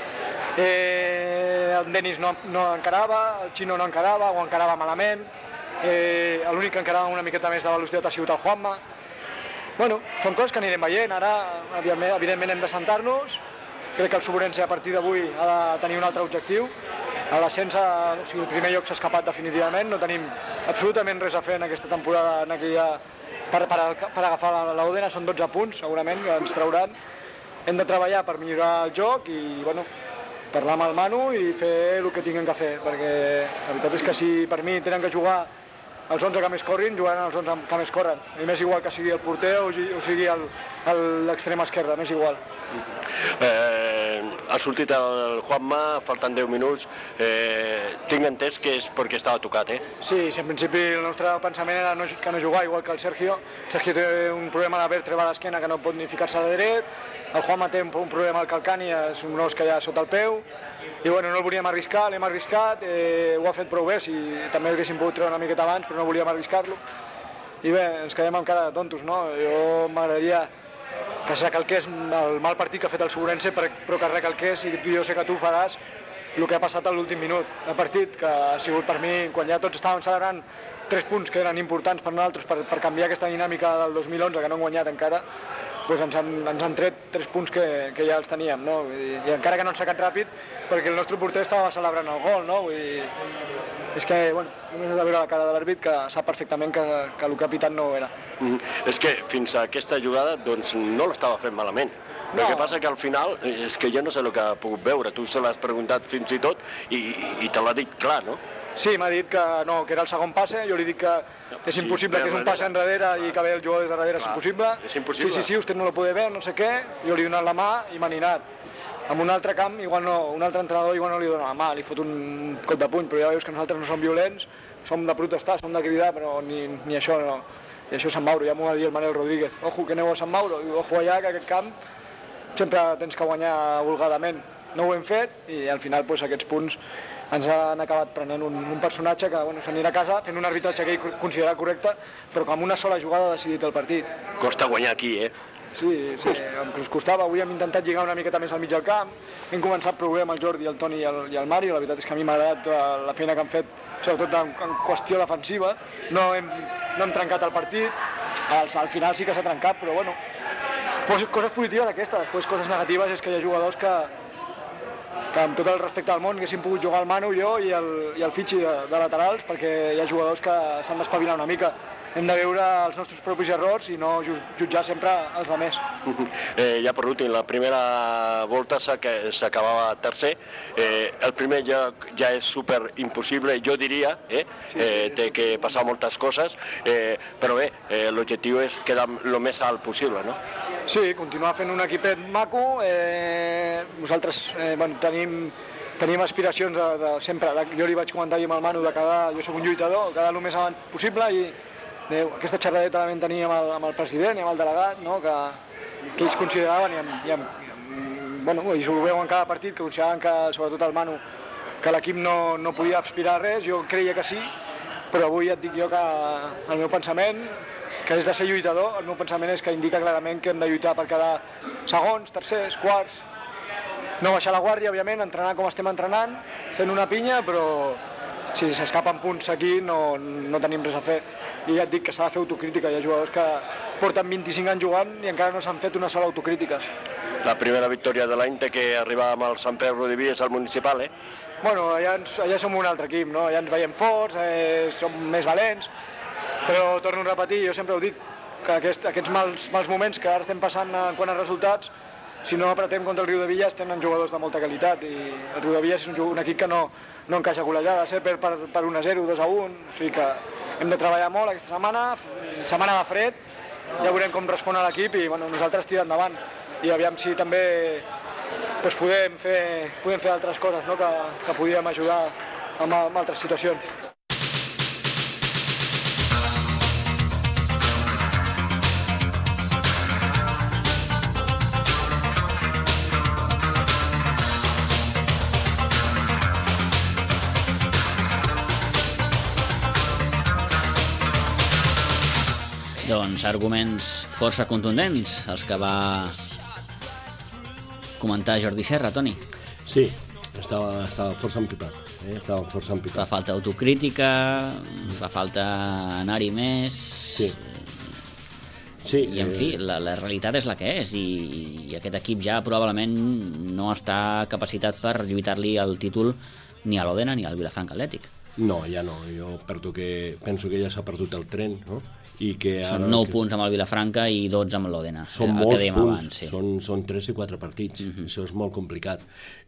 El Denis no encarava, el Chino no encarava o encarava malament, l'únic que encarava una miqueta més de velocitat ha sigut el Juanma. Bueno, són coses que anirem veient, ara evidentment hem de sentar-nos crec que el Sobrense a partir d'avui ha de tenir un altre objectiu. A l'ascens, o sigui, el primer lloc s'ha escapat definitivament, no tenim absolutament res a fer en aquesta temporada per agafar l'Òdena, són 12 punts segurament que ens trauran. Hem de treballar per millorar el joc i parlar amb el Manu i fer el que tinguem que fer, perquè la veritat és que si per mi tenen que jugar els 11 que més corrin, jugaran els 11 que més corren. I m'és igual que sigui el porter o sigui l'extrem esquerre, m'és igual. Ha sortit el Juanma, falten 10 minuts. Tinc entès que és perquè estava tocat, Sí, en principi el nostre pensament era que no jugar, igual que el Sergio. Sergio té un problema de vèrtebra a l'esquena que no pot ni ficar-se de dret. El Juanma té un problema al calcani, és un os que hi ha sota el peu. I no el volíem arriscar, l'hem arriscat, ho ha fet prou bé, també l'haguéssim pogut treure una miqueta abans, però no volíem arriscar-lo. I bé, ens quedem amb cara de tontos, no? Jo m'agradaria que se recalqués el mal partit que ha fet el Sobrense, però que recalqués, i jo sé que tu faràs, el que ha passat a l'últim minut de partit, que ha sigut per mi, quan ja tots estàvem celebrant 3 punts que eren importants per nosaltres per canviar aquesta dinàmica del 2011, que no hem guanyat encara, doncs ens han tret 3 punts que ja els teníem, no? I encara que no han sacat ràpid, perquè el nostre porter estava celebrant el gol, no? És que, només has de veure la cara de l'àrbit que sap perfectament que el que ha pitat no ho era. És que fins a aquesta jugada doncs no l'estava fent malament. El que passa que al final és que jo no sé el que ha pogut veure, tu se l'has preguntat fins i tot i te l'ha dit clar, no? Sí, m'ha dit que era el segon passe, jo li dic que és impossible, que és un passe enrere i que ve el jugador des de darrere, és impossible. És impossible. Sí, usted no lo puede ver, no sé què, jo li he donat la mà i m'ha ninat. En un altre camp, igual no, un altre entrenador igual no li dona la mà, li fot un cop de puny, però ja veus que nosaltres no som violents, som de protestar, som de cridar, però ni això no. I això és Sant Mauro, ja m'ho va dir el Manel Rodríguez. Ojo, que aneu a Sant Mauro, ojo allà, que aquest camp sempre tens que guanyar volgadament. No ho hem fet i al final aquests punts ens han acabat prenent un personatge que s'anirà a casa fent un arbitratge que ell considera correcte, però que amb una sola jugada ha decidit el partit. Costa guanyar aquí, Sí, ens costava. Avui hem intentat lligar una miqueta més al mig del camp. Hem començat prou bé amb el Jordi, el Toni i el Mario. La veritat és que a mi m'ha agradat la feina que han fet, sobretot en qüestió defensiva. No hem trencat el partit. Al final sí que s'ha trencat, però coses positives d'aquestes. Després coses negatives és que hi ha jugadors que amb tot el respecte al món haguéssim pogut jugar el Manu, jo i el Fitxi de laterals, perquè hi ha jugadors que s'han d'espavilar una mica. Hem de veure els nostres propis errors i no jutjar sempre els altres. Ja per últim, la primera volta s'acabava tercer. El primer lloc ja és super impossible, jo diria, té que passar moltes coses, però bé, l'objectiu és quedar el més alt possible, no? Sí, continuar fent un equipet maco. Nosaltres tenim aspiracions de sempre. Jo li vaig comentar amb el Manu de quedar, jo soc un lluitador, quedar el més avant possible i aquesta xerradeta també en teníem amb el president i amb el delegat, que ells consideraven, i s'ho veuen cada partit, que consideraven que, sobretot el Manu, que l'equip no podia aspirar a res. Jo creia que sí, però avui et dic jo que el meu pensament, que és de ser lluitador, el meu pensament és que indica clarament que hem de lluitar per quedar segons, tercers, quarts, no baixar la guàrdia, òbviament, entrenar com estem entrenant, fent una pinya, però si s'escapen punts aquí no tenim res a fer. I ja et dic que s'ha de fer autocrítica. Hi ha jugadors que porten 25 anys jugant i encara no s'han fet una sola autocrítica. La primera victòria de l'any té que arribar amb el Sant Pedro de Vies al municipal, Allà som un altre equip, no? Allà ens veiem forts, som més valents, però torno a repetir, jo sempre ho dic, que aquests mals moments que ara estem passant en quant a resultats, si no apretem contra el Riudebitlles, tenen jugadors de molta qualitat i el Riudebitlles és un equip que no encaixa golejada, ser per 1-0, 2-1, o sigui que hem de treballar molt aquesta setmana de fred, ja veurem com respon l'equip i nosaltres tirar endavant i aviam si també podem fer altres coses que podríem ajudar en altres situacions. Doncs arguments força contundents, els que va comentar Jordi Serra, Toni. Sí, estava força empipat. Fa falta autocrítica, fa falta anar-hi més... Sí. I en fi, la realitat és la que és, i aquest equip ja probablement no està capacitat per lluitar-li el títol ni a l'Òdena ni al Vilafranca Atlètic. No, ja no, jo penso que ja s'ha perdut el tren, no? I que són 9 punts amb el Vilafranca i 12 amb l'Òdena. Són molts punts, són 3 i 4 partits, això és molt complicat.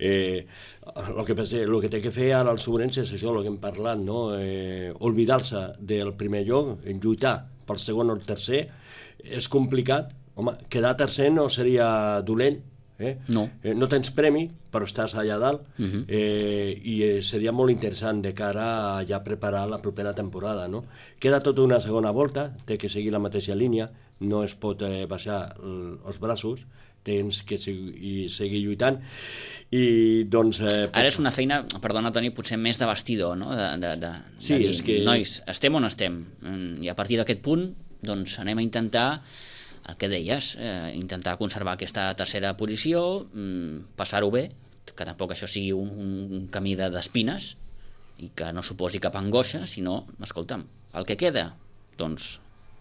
El que té que fer ara el Sobrense és això, el que hem parlat, no? Oblidar-se del primer lloc, lluitar pel segon o el tercer, és complicat. Home, quedar tercer no seria dolent, no tens premi, però estàs allà dalt, i seria molt interessant de cara a ja preparar la propera temporada, no? Queda tota una segona volta, té que seguir la mateixa línia, no es pot baixar els braços, tens que seguir lluitant, i doncs... Ara és una feina, perdona Toni, potser més de vestidor, no? De dir, nois, estem on estem, i a partir d'aquest punt, doncs anem a intentar el que deies, intentar conservar aquesta tercera posició, passar-ho bé, que tampoc això sigui un camí d'espines i que no suposi cap angoixa, sinó, escolta'm, el que queda, doncs,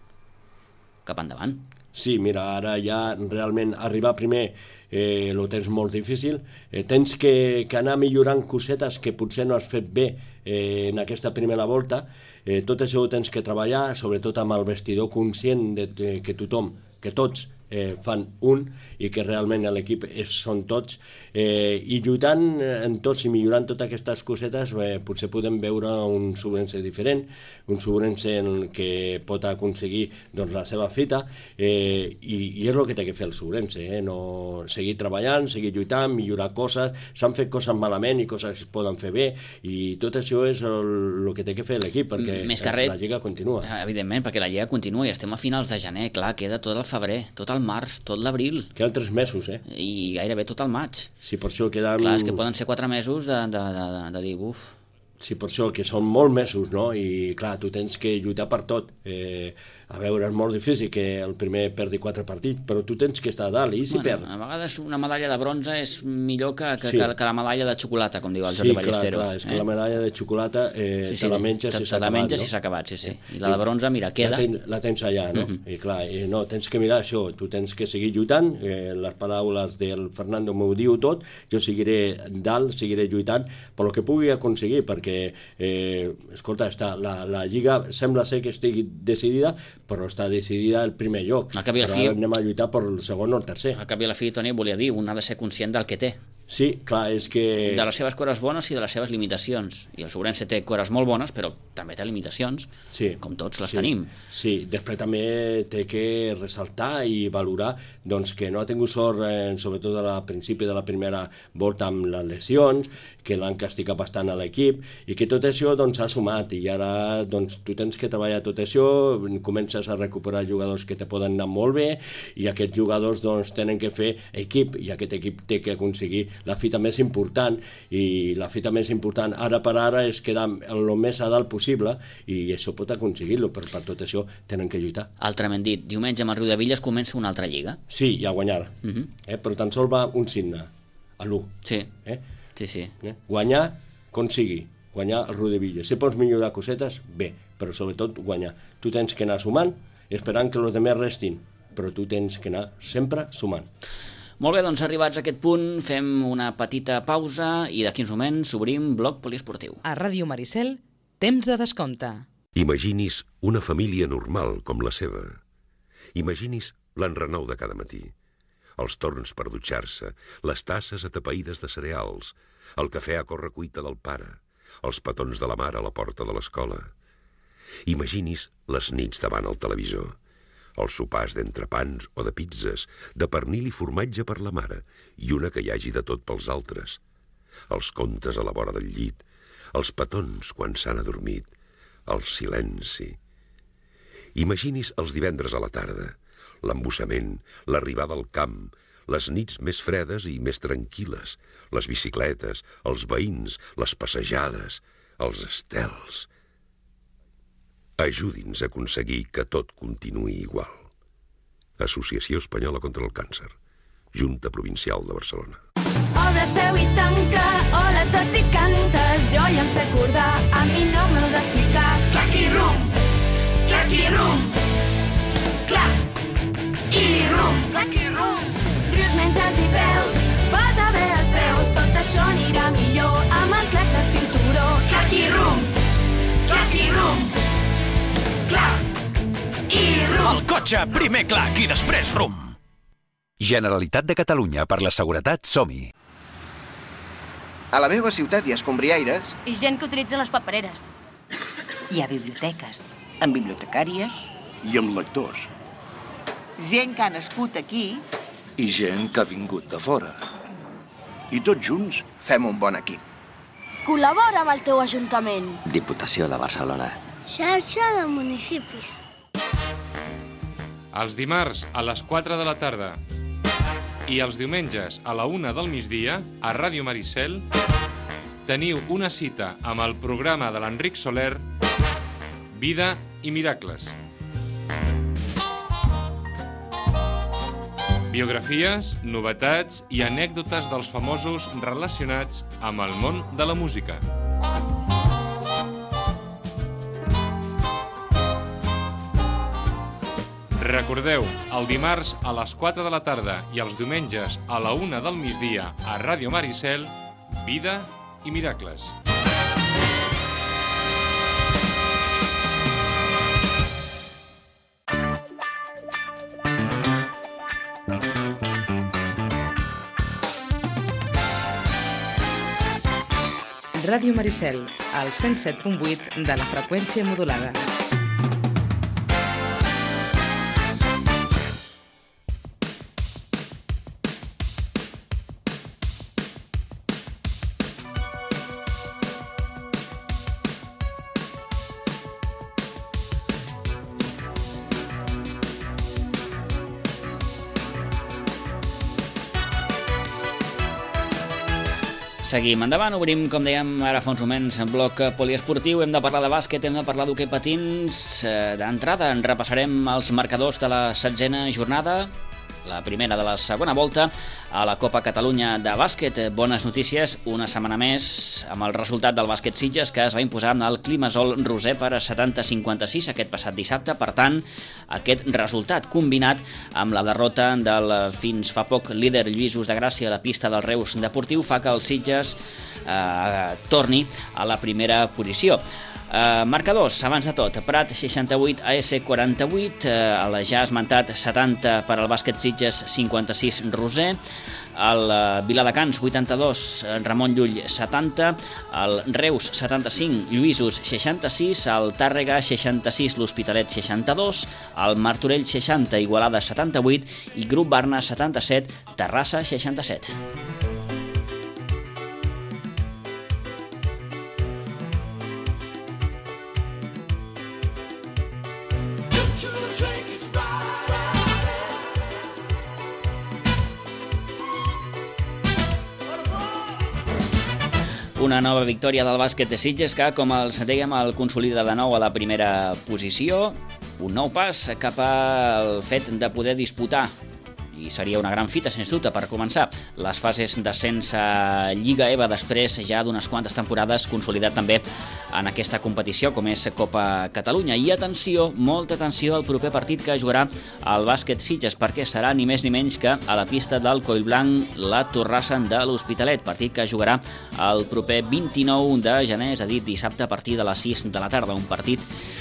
cap endavant. Sí, mira, ara ja realment arribar primer ho tens molt difícil, tens que anar millorant cosetes que potser no has fet bé en aquesta primera volta, tot això ho tens que treballar, sobretot amb el vestidor conscient de que tothom, que tots fan un i que realment l'equip són tots, i lluitant en tots i millorant totes aquestes cosetes potser podem veure un Sobrense diferent, un Sobrense que pot aconseguir la seva fita, i és el que té que fer el Sobrense, no seguir treballant, seguir lluitant, millorar coses, s'han fet coses malament i coses que es poden fer bé, i tot això és el que té que fer l'equip, perquè la Lliga continua. Evidentment, perquè la Lliga continua i estem a finals de gener, clar, queda tot el febrer, tot el març, tot l'abril. Queden 3 mesos, I gairebé tot el maig. Sí, per això queden... Clar, és que poden ser 4 mesos de dir, uf... Sí, per això, que són molt mesos, no? I, clar, tu tens que lluitar per tot. A veure, és molt difícil que el primer perdi 4 partits, però tu tens que estar a dalt, i si perd? A vegades una medalla de bronze és millor que la medalla de xocolata, com diu el Jordi Ballesteros. Sí, clar, és que la medalla de xocolata te la menges si s'ha acabat, no? Si s'ha acabat, sí. I la de bronze, mira, queda... La tens allà, no? I clar, no, tens que mirar això, tu tens que seguir lluitant, les paraules del Fernando m'ho diu tot, jo seguiré dalt, seguiré lluitant, per el que pugui aconseguir, perquè, escolta, la Lliga sembla ser que estigui decidida, però està decidida el primer lloc. Però anem a lluitar per el segon o el tercer. Al cap i a la fi, Toni, volia dir, un ha de ser conscient del que té. Sí, clar, és que... De les seves coses bones i de les seves limitacions. I el Sobrense té coses molt bones, però també té limitacions, com tots les tenim. Sí, després també té que ressaltar i valorar que no ha tingut sort, sobretot al principi de la primera volta amb les lesions, que l'han castigat bastant a l'equip, i que tot això s'ha sumat, i ara tu tens que treballar tot això, comences a recuperar jugadors que te poden anar molt bé, i aquests jugadors tenen que fer equip, i aquest equip té que aconseguir la fita més important, i la fita més important ara per ara és quedar el més a dalt possible, i això pot aconseguir-lo, però per tot això tenen que lluitar. Altrament dit, diumenge amb el Riudebitlles comença una altra lliga. Sí, i a guanyar, però tan sols va un signe, a l'1. Sí. Guanyar, consigui, guanyar el Riudebitlles. Si pots millorar cosetes, bé, però sobretot guanyar. Tu tens que anar sumant, esperant que els altres restin, però tu tens que anar sempre sumant. Molt bé, doncs arribats a aquest punt, fem una petita pausa i d'aquí uns moments obrim Bloc Poliesportiu. A Ràdio Maricel, temps de descompte. Imaginis una família normal com la seva. Imaginis l'enrenou de cada matí, els torns per dutxar-se, les tasses atapeïdes de cereals, el cafè a correcuita del pare, els petons de la mare a la porta de l'escola. Imaginis les nits davant el televisor, els sopars d'entrepans o de pizzas, de pernil i formatge per la mare i una que hi hagi de tot pels altres, els contes a la vora del llit, els petons quan s'han adormit, el silenci. Imaginis els divendres a la tarda, l'embussament, l'arribada al camp, les nits més fredes i més tranquil·les, les bicicletes, els veïns, les passejades, els estels. Ajudi'ns a aconseguir que tot continuï igual. Associació Espanyola contra el Càncer. Junta Provincial de Barcelona. Obre seu i tanca, hola a tots i cantes, jo ja em sé acordar, a mi no m'heu d'explicar. Clac i rum, clac i rum, clac cotxe, primer clac i després rum. Generalitat de Catalunya, per la seguretat, som-hi. A la meva ciutat hi ha escombriaires. I gent que utilitza les papereres. Hi ha biblioteques. Amb bibliotecàries. I amb lectors. Gent que ha nascut aquí. I gent que ha vingut de fora. I tots junts fem un bon equip. Col·labora amb el teu ajuntament. Diputació de Barcelona. Xarxa de municipis. Els dimarts a les 4 de la tarda i els diumenges a la 1 del migdia a Ràdio Maricel teniu una cita amb el programa de l'Enric Soler Vida i Miracles. Biografies, novetats i anècdotes dels famosos relacionats amb el món de la música. Recordeu, el dimarts a les 4 de la tarda i els diumenges a la 1 del migdia a Ràdio Maricel, Vida i Miracles. Ràdio Maricel, al 107.8 de la freqüència modulada. Seguim endavant, obrim, com dèiem ara fa uns moments, en bloc poliesportiu. Hem de parlar de bàsquet, hem de parlar d'hoquei patins. D'entrada en repassarem els marcadors de la 16a jornada, la primera de la segona volta a la Copa Catalunya de bàsquet. Bones notícies, una setmana més amb el resultat del bàsquet Sitges, que es va imposar al Climasol Roser per 70-56 aquest passat dissabte. Per tant, aquest resultat combinat amb la derrota del fins fa poc líder Lluïsos de Gràcia a la pista del Reus Deportiu fa que el Sitges torni a la primera posició. Marcadors, abans de tot, Prat 68, AS 48, el ja esmentat 70 per al bàsquet Sitges, 56 Roser, el Viladecans 82, Ramon Llull 70, el Reus 75, Lluïsos 66, el Tàrrega 66, l'Hospitalet 62, el Martorell 60, Igualada 78 i Grup Barna 77, Terrassa 67. Una nova victòria del bàsquet de Sitges que, com els dèiem, el consolida de nou a la primera posició. Un nou pas cap al fet de poder disputar, i seria una gran fita, sens dubte, per començar, les fases d'ascens a Lliga EVA després ja d'unes quantes temporades, consolidat també en aquesta competició, com és Copa Catalunya. I atenció, molta atenció al proper partit que jugarà el bàsquet Sitges, perquè serà ni més ni menys que a la pista del Collblanc la Torrassa de l'Hospitalet, partit que jugarà el proper 29 de gener, és a dir, dissabte a partir de les 6 de la tarda, un partit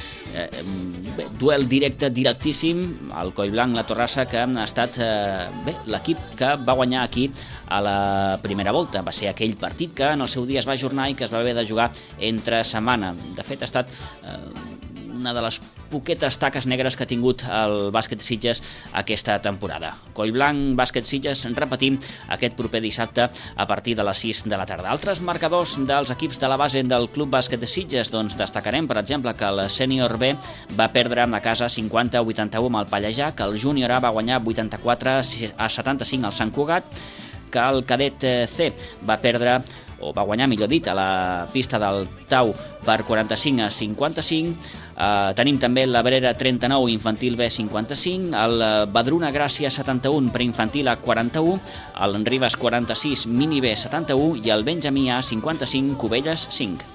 duel directíssim, el Collblanc, la Torrassa, que ha estat l'equip que va guanyar aquí a la primera volta. Va ser aquell partit que en el seu dia es va ajornar i que es va haver de jugar entre setmana. De fet, ha estat una de les poquetes taques negres que ha tingut el bàsquet Sitges aquesta temporada. Collblanc, bàsquet Sitges, repetim, aquest proper dissabte a partir de les 6 de la tarda. Altres marcadors dels equips de la base del Club Bàsquet de Sitges, doncs destacarem, per exemple, que el Sènior B va perdre a casa 50-81 amb el Pallejà, que el Júnior A va guanyar 84-75 al Sant Cugat, que el Cadet C va perdre, o va guanyar, millor dit, a la pista del Tau per 45-55. Tenim també l'Abrera 39, Infantil B 55, el Badruna Gràcia 71, preinfantil A 41, el Ribes 46, Mini B 71 i el Benjamí A 55, Cubelles 5.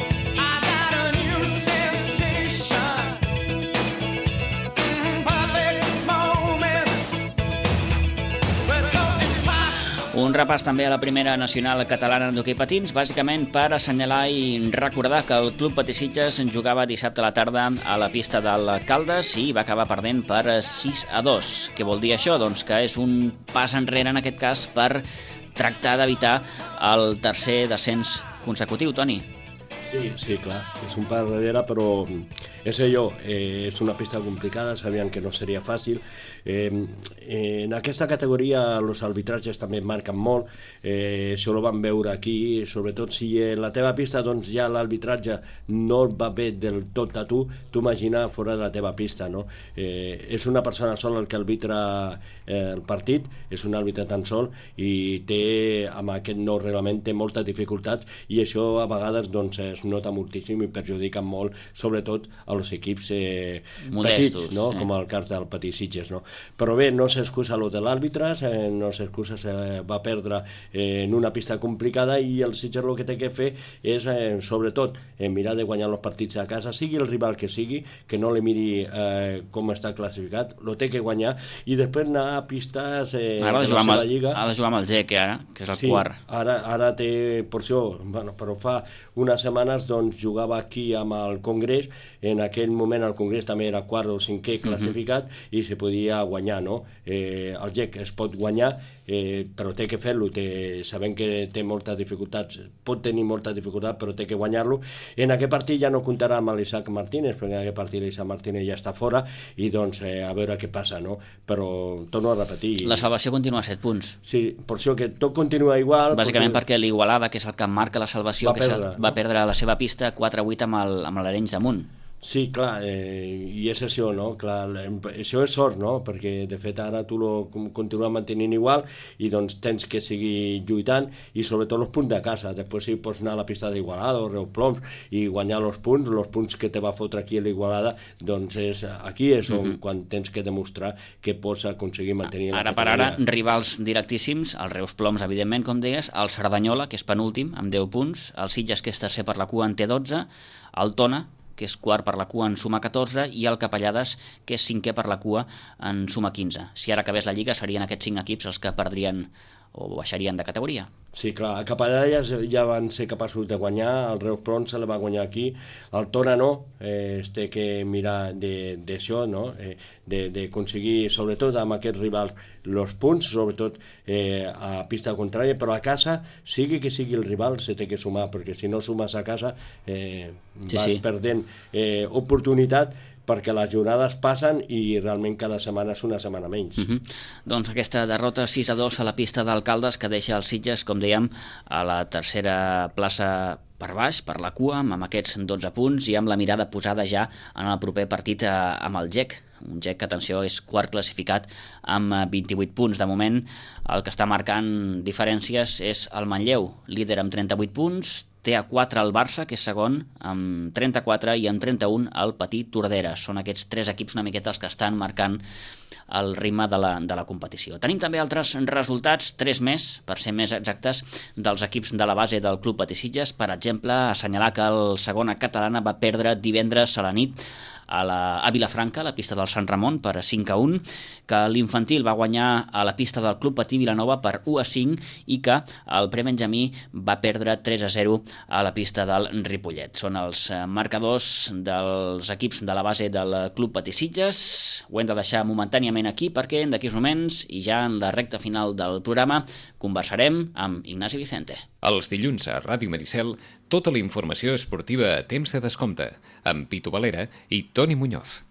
Perfect Un repàs també a la primera nacional catalana d'hoquei patins, bàsicament per assenyalar i recordar que el Club Patí Sitges jugava dissabte a la tarda a la pista del Caldes i va acabar perdent per 6-2. Què vol dir això? Doncs que és un pas enrere, en aquest cas, per tractar d'evitar el tercer descens consecutiu, Toni. Sí, clar, és un pas darrere, però és allò, és una pista complicada, sabíem que no seria fàcil. En aquesta categoria els arbitratges també marquen molt, això ho vam veure aquí, sobretot si en la teva pista doncs, ja l'arbitratge no va bé del tot a tu imagina fora de la teva pista, no? És una persona sola el que arbitra el partit, és un àrbitre tan sol i té, amb aquest nou reglament, té moltes dificultats i això a vegades doncs, es nota moltíssim i perjudica molt, sobretot als equips modestos, petits, no? Com el cas del Patí Sitges, no? Però bé, no s'excusa lo de l'àrbitre, no s'excusa, va perdre en una pista complicada i el Sitges el que té que fer és, sobretot, mirar de guanyar els partits a casa, sigui el rival que sigui, que no li miri com està classificat, lo té que guanyar i després anar a pistes de la seva lliga. Ha de jugar amb el GEC, ara, que és el quart. Ara té porció, bueno, però fa unes setmanes doncs, jugava aquí amb el Congrés, en aquell moment el Congrés també era quart o cinquè classificat i se podia guanyar, no? El GEC es pot guanyar, però té que fer-lo, sabem que té moltes dificultats, pot tenir moltes dificultats, però té que guanyar-lo. En aquest partit ja no comptarà amb l'Isaac Martínez, perquè en aquest partit l'Isaac Martínez ja està fora i doncs a veure què passa, no? Però torno a repetir. La salvació continua a 7 punts. Sí, per això que tot continua igual. Bàsicament perquè l'Igualada, que és el que marca la salvació, va perdre la seva pista 4-8 amb l'Arenys damunt. Sí, clar, i és això, no? Clar, això és sort, no? Perquè, de fet, ara tu continues mantenint igual i doncs tens que seguir lluitant i sobretot els punts de casa. Després si pots anar a la pista d'Igualada o Reus Ploms i guanyar els punts que te va fotre aquí a l'Igualada, doncs aquí és on quan tens que demostrar que pots aconseguir mantenir la categoria. Ara per ara, rivals directíssims, el Reus Ploms, evidentment, com deies, el Cerdanyola, que és penúltim, amb 10 punts, el Sitges, que és tercer per la cua, en té 12, el Tona, que és quart per la cua, en suma 14, i el Capellades, que és cinquè per la cua, en suma 15. Si ara acabés la Lliga, serien aquests 5 equips els que perdrien o baixarien de categoria. Sí, clar, a Capellades ja van ser capaços de guanyar, el Reus Ploms se la va guanyar aquí, el Tona no, es té que mirar d'això, no? D'aconseguir, sobretot amb aquests rivals, els punts, sobretot a pista contrària, però a casa, sigui que sigui el rival, se té que sumar, perquè si no sumes a casa vas perdent oportunitat, perquè les jornades passen i realment cada setmana és una setmana menys. Doncs aquesta derrota 6-2 a la pista d'Alcaldes que deixa els Sitges, com dèiem, a la tercera plaça per baix, per la cua, amb aquests 12 punts i amb la mirada posada ja en el proper partit amb el GEC. Un GEC que, atenció, és quart classificat amb 28 punts. De moment, el que està marcant diferències és el Manlleu, líder amb 38 punts, té a 4 el Barça, que és segon, amb 34, i amb 31 el Petit Tordera. Són aquests 3 equips una miqueta els que estan marcant el ritme de la competició. Tenim també altres resultats, 3 més, per ser més exactes, dels equips de la base del Club Patí Sitges. Per exemple, assenyalar que el Segona Catalana va perdre divendres a la nit a Vilafranca, a la pista del Sant Ramon, per 5-1, que l'infantil va guanyar a la pista del Club Patí Vilanova per 1-5 i que el prebenjamí va perdre 3-0 a la pista del Ripollet. Són els marcadors dels equips de la base del Club Patí Sitges. Ho hem de deixar momentàniament aquí perquè d'aquí uns moments i ja en la recta final del programa conversarem amb Ignasi Vicente. Els dilluns a Ràdio Maricel, tota la informació esportiva a temps de descompte, amb Pitu Valera i Toni Muñoz.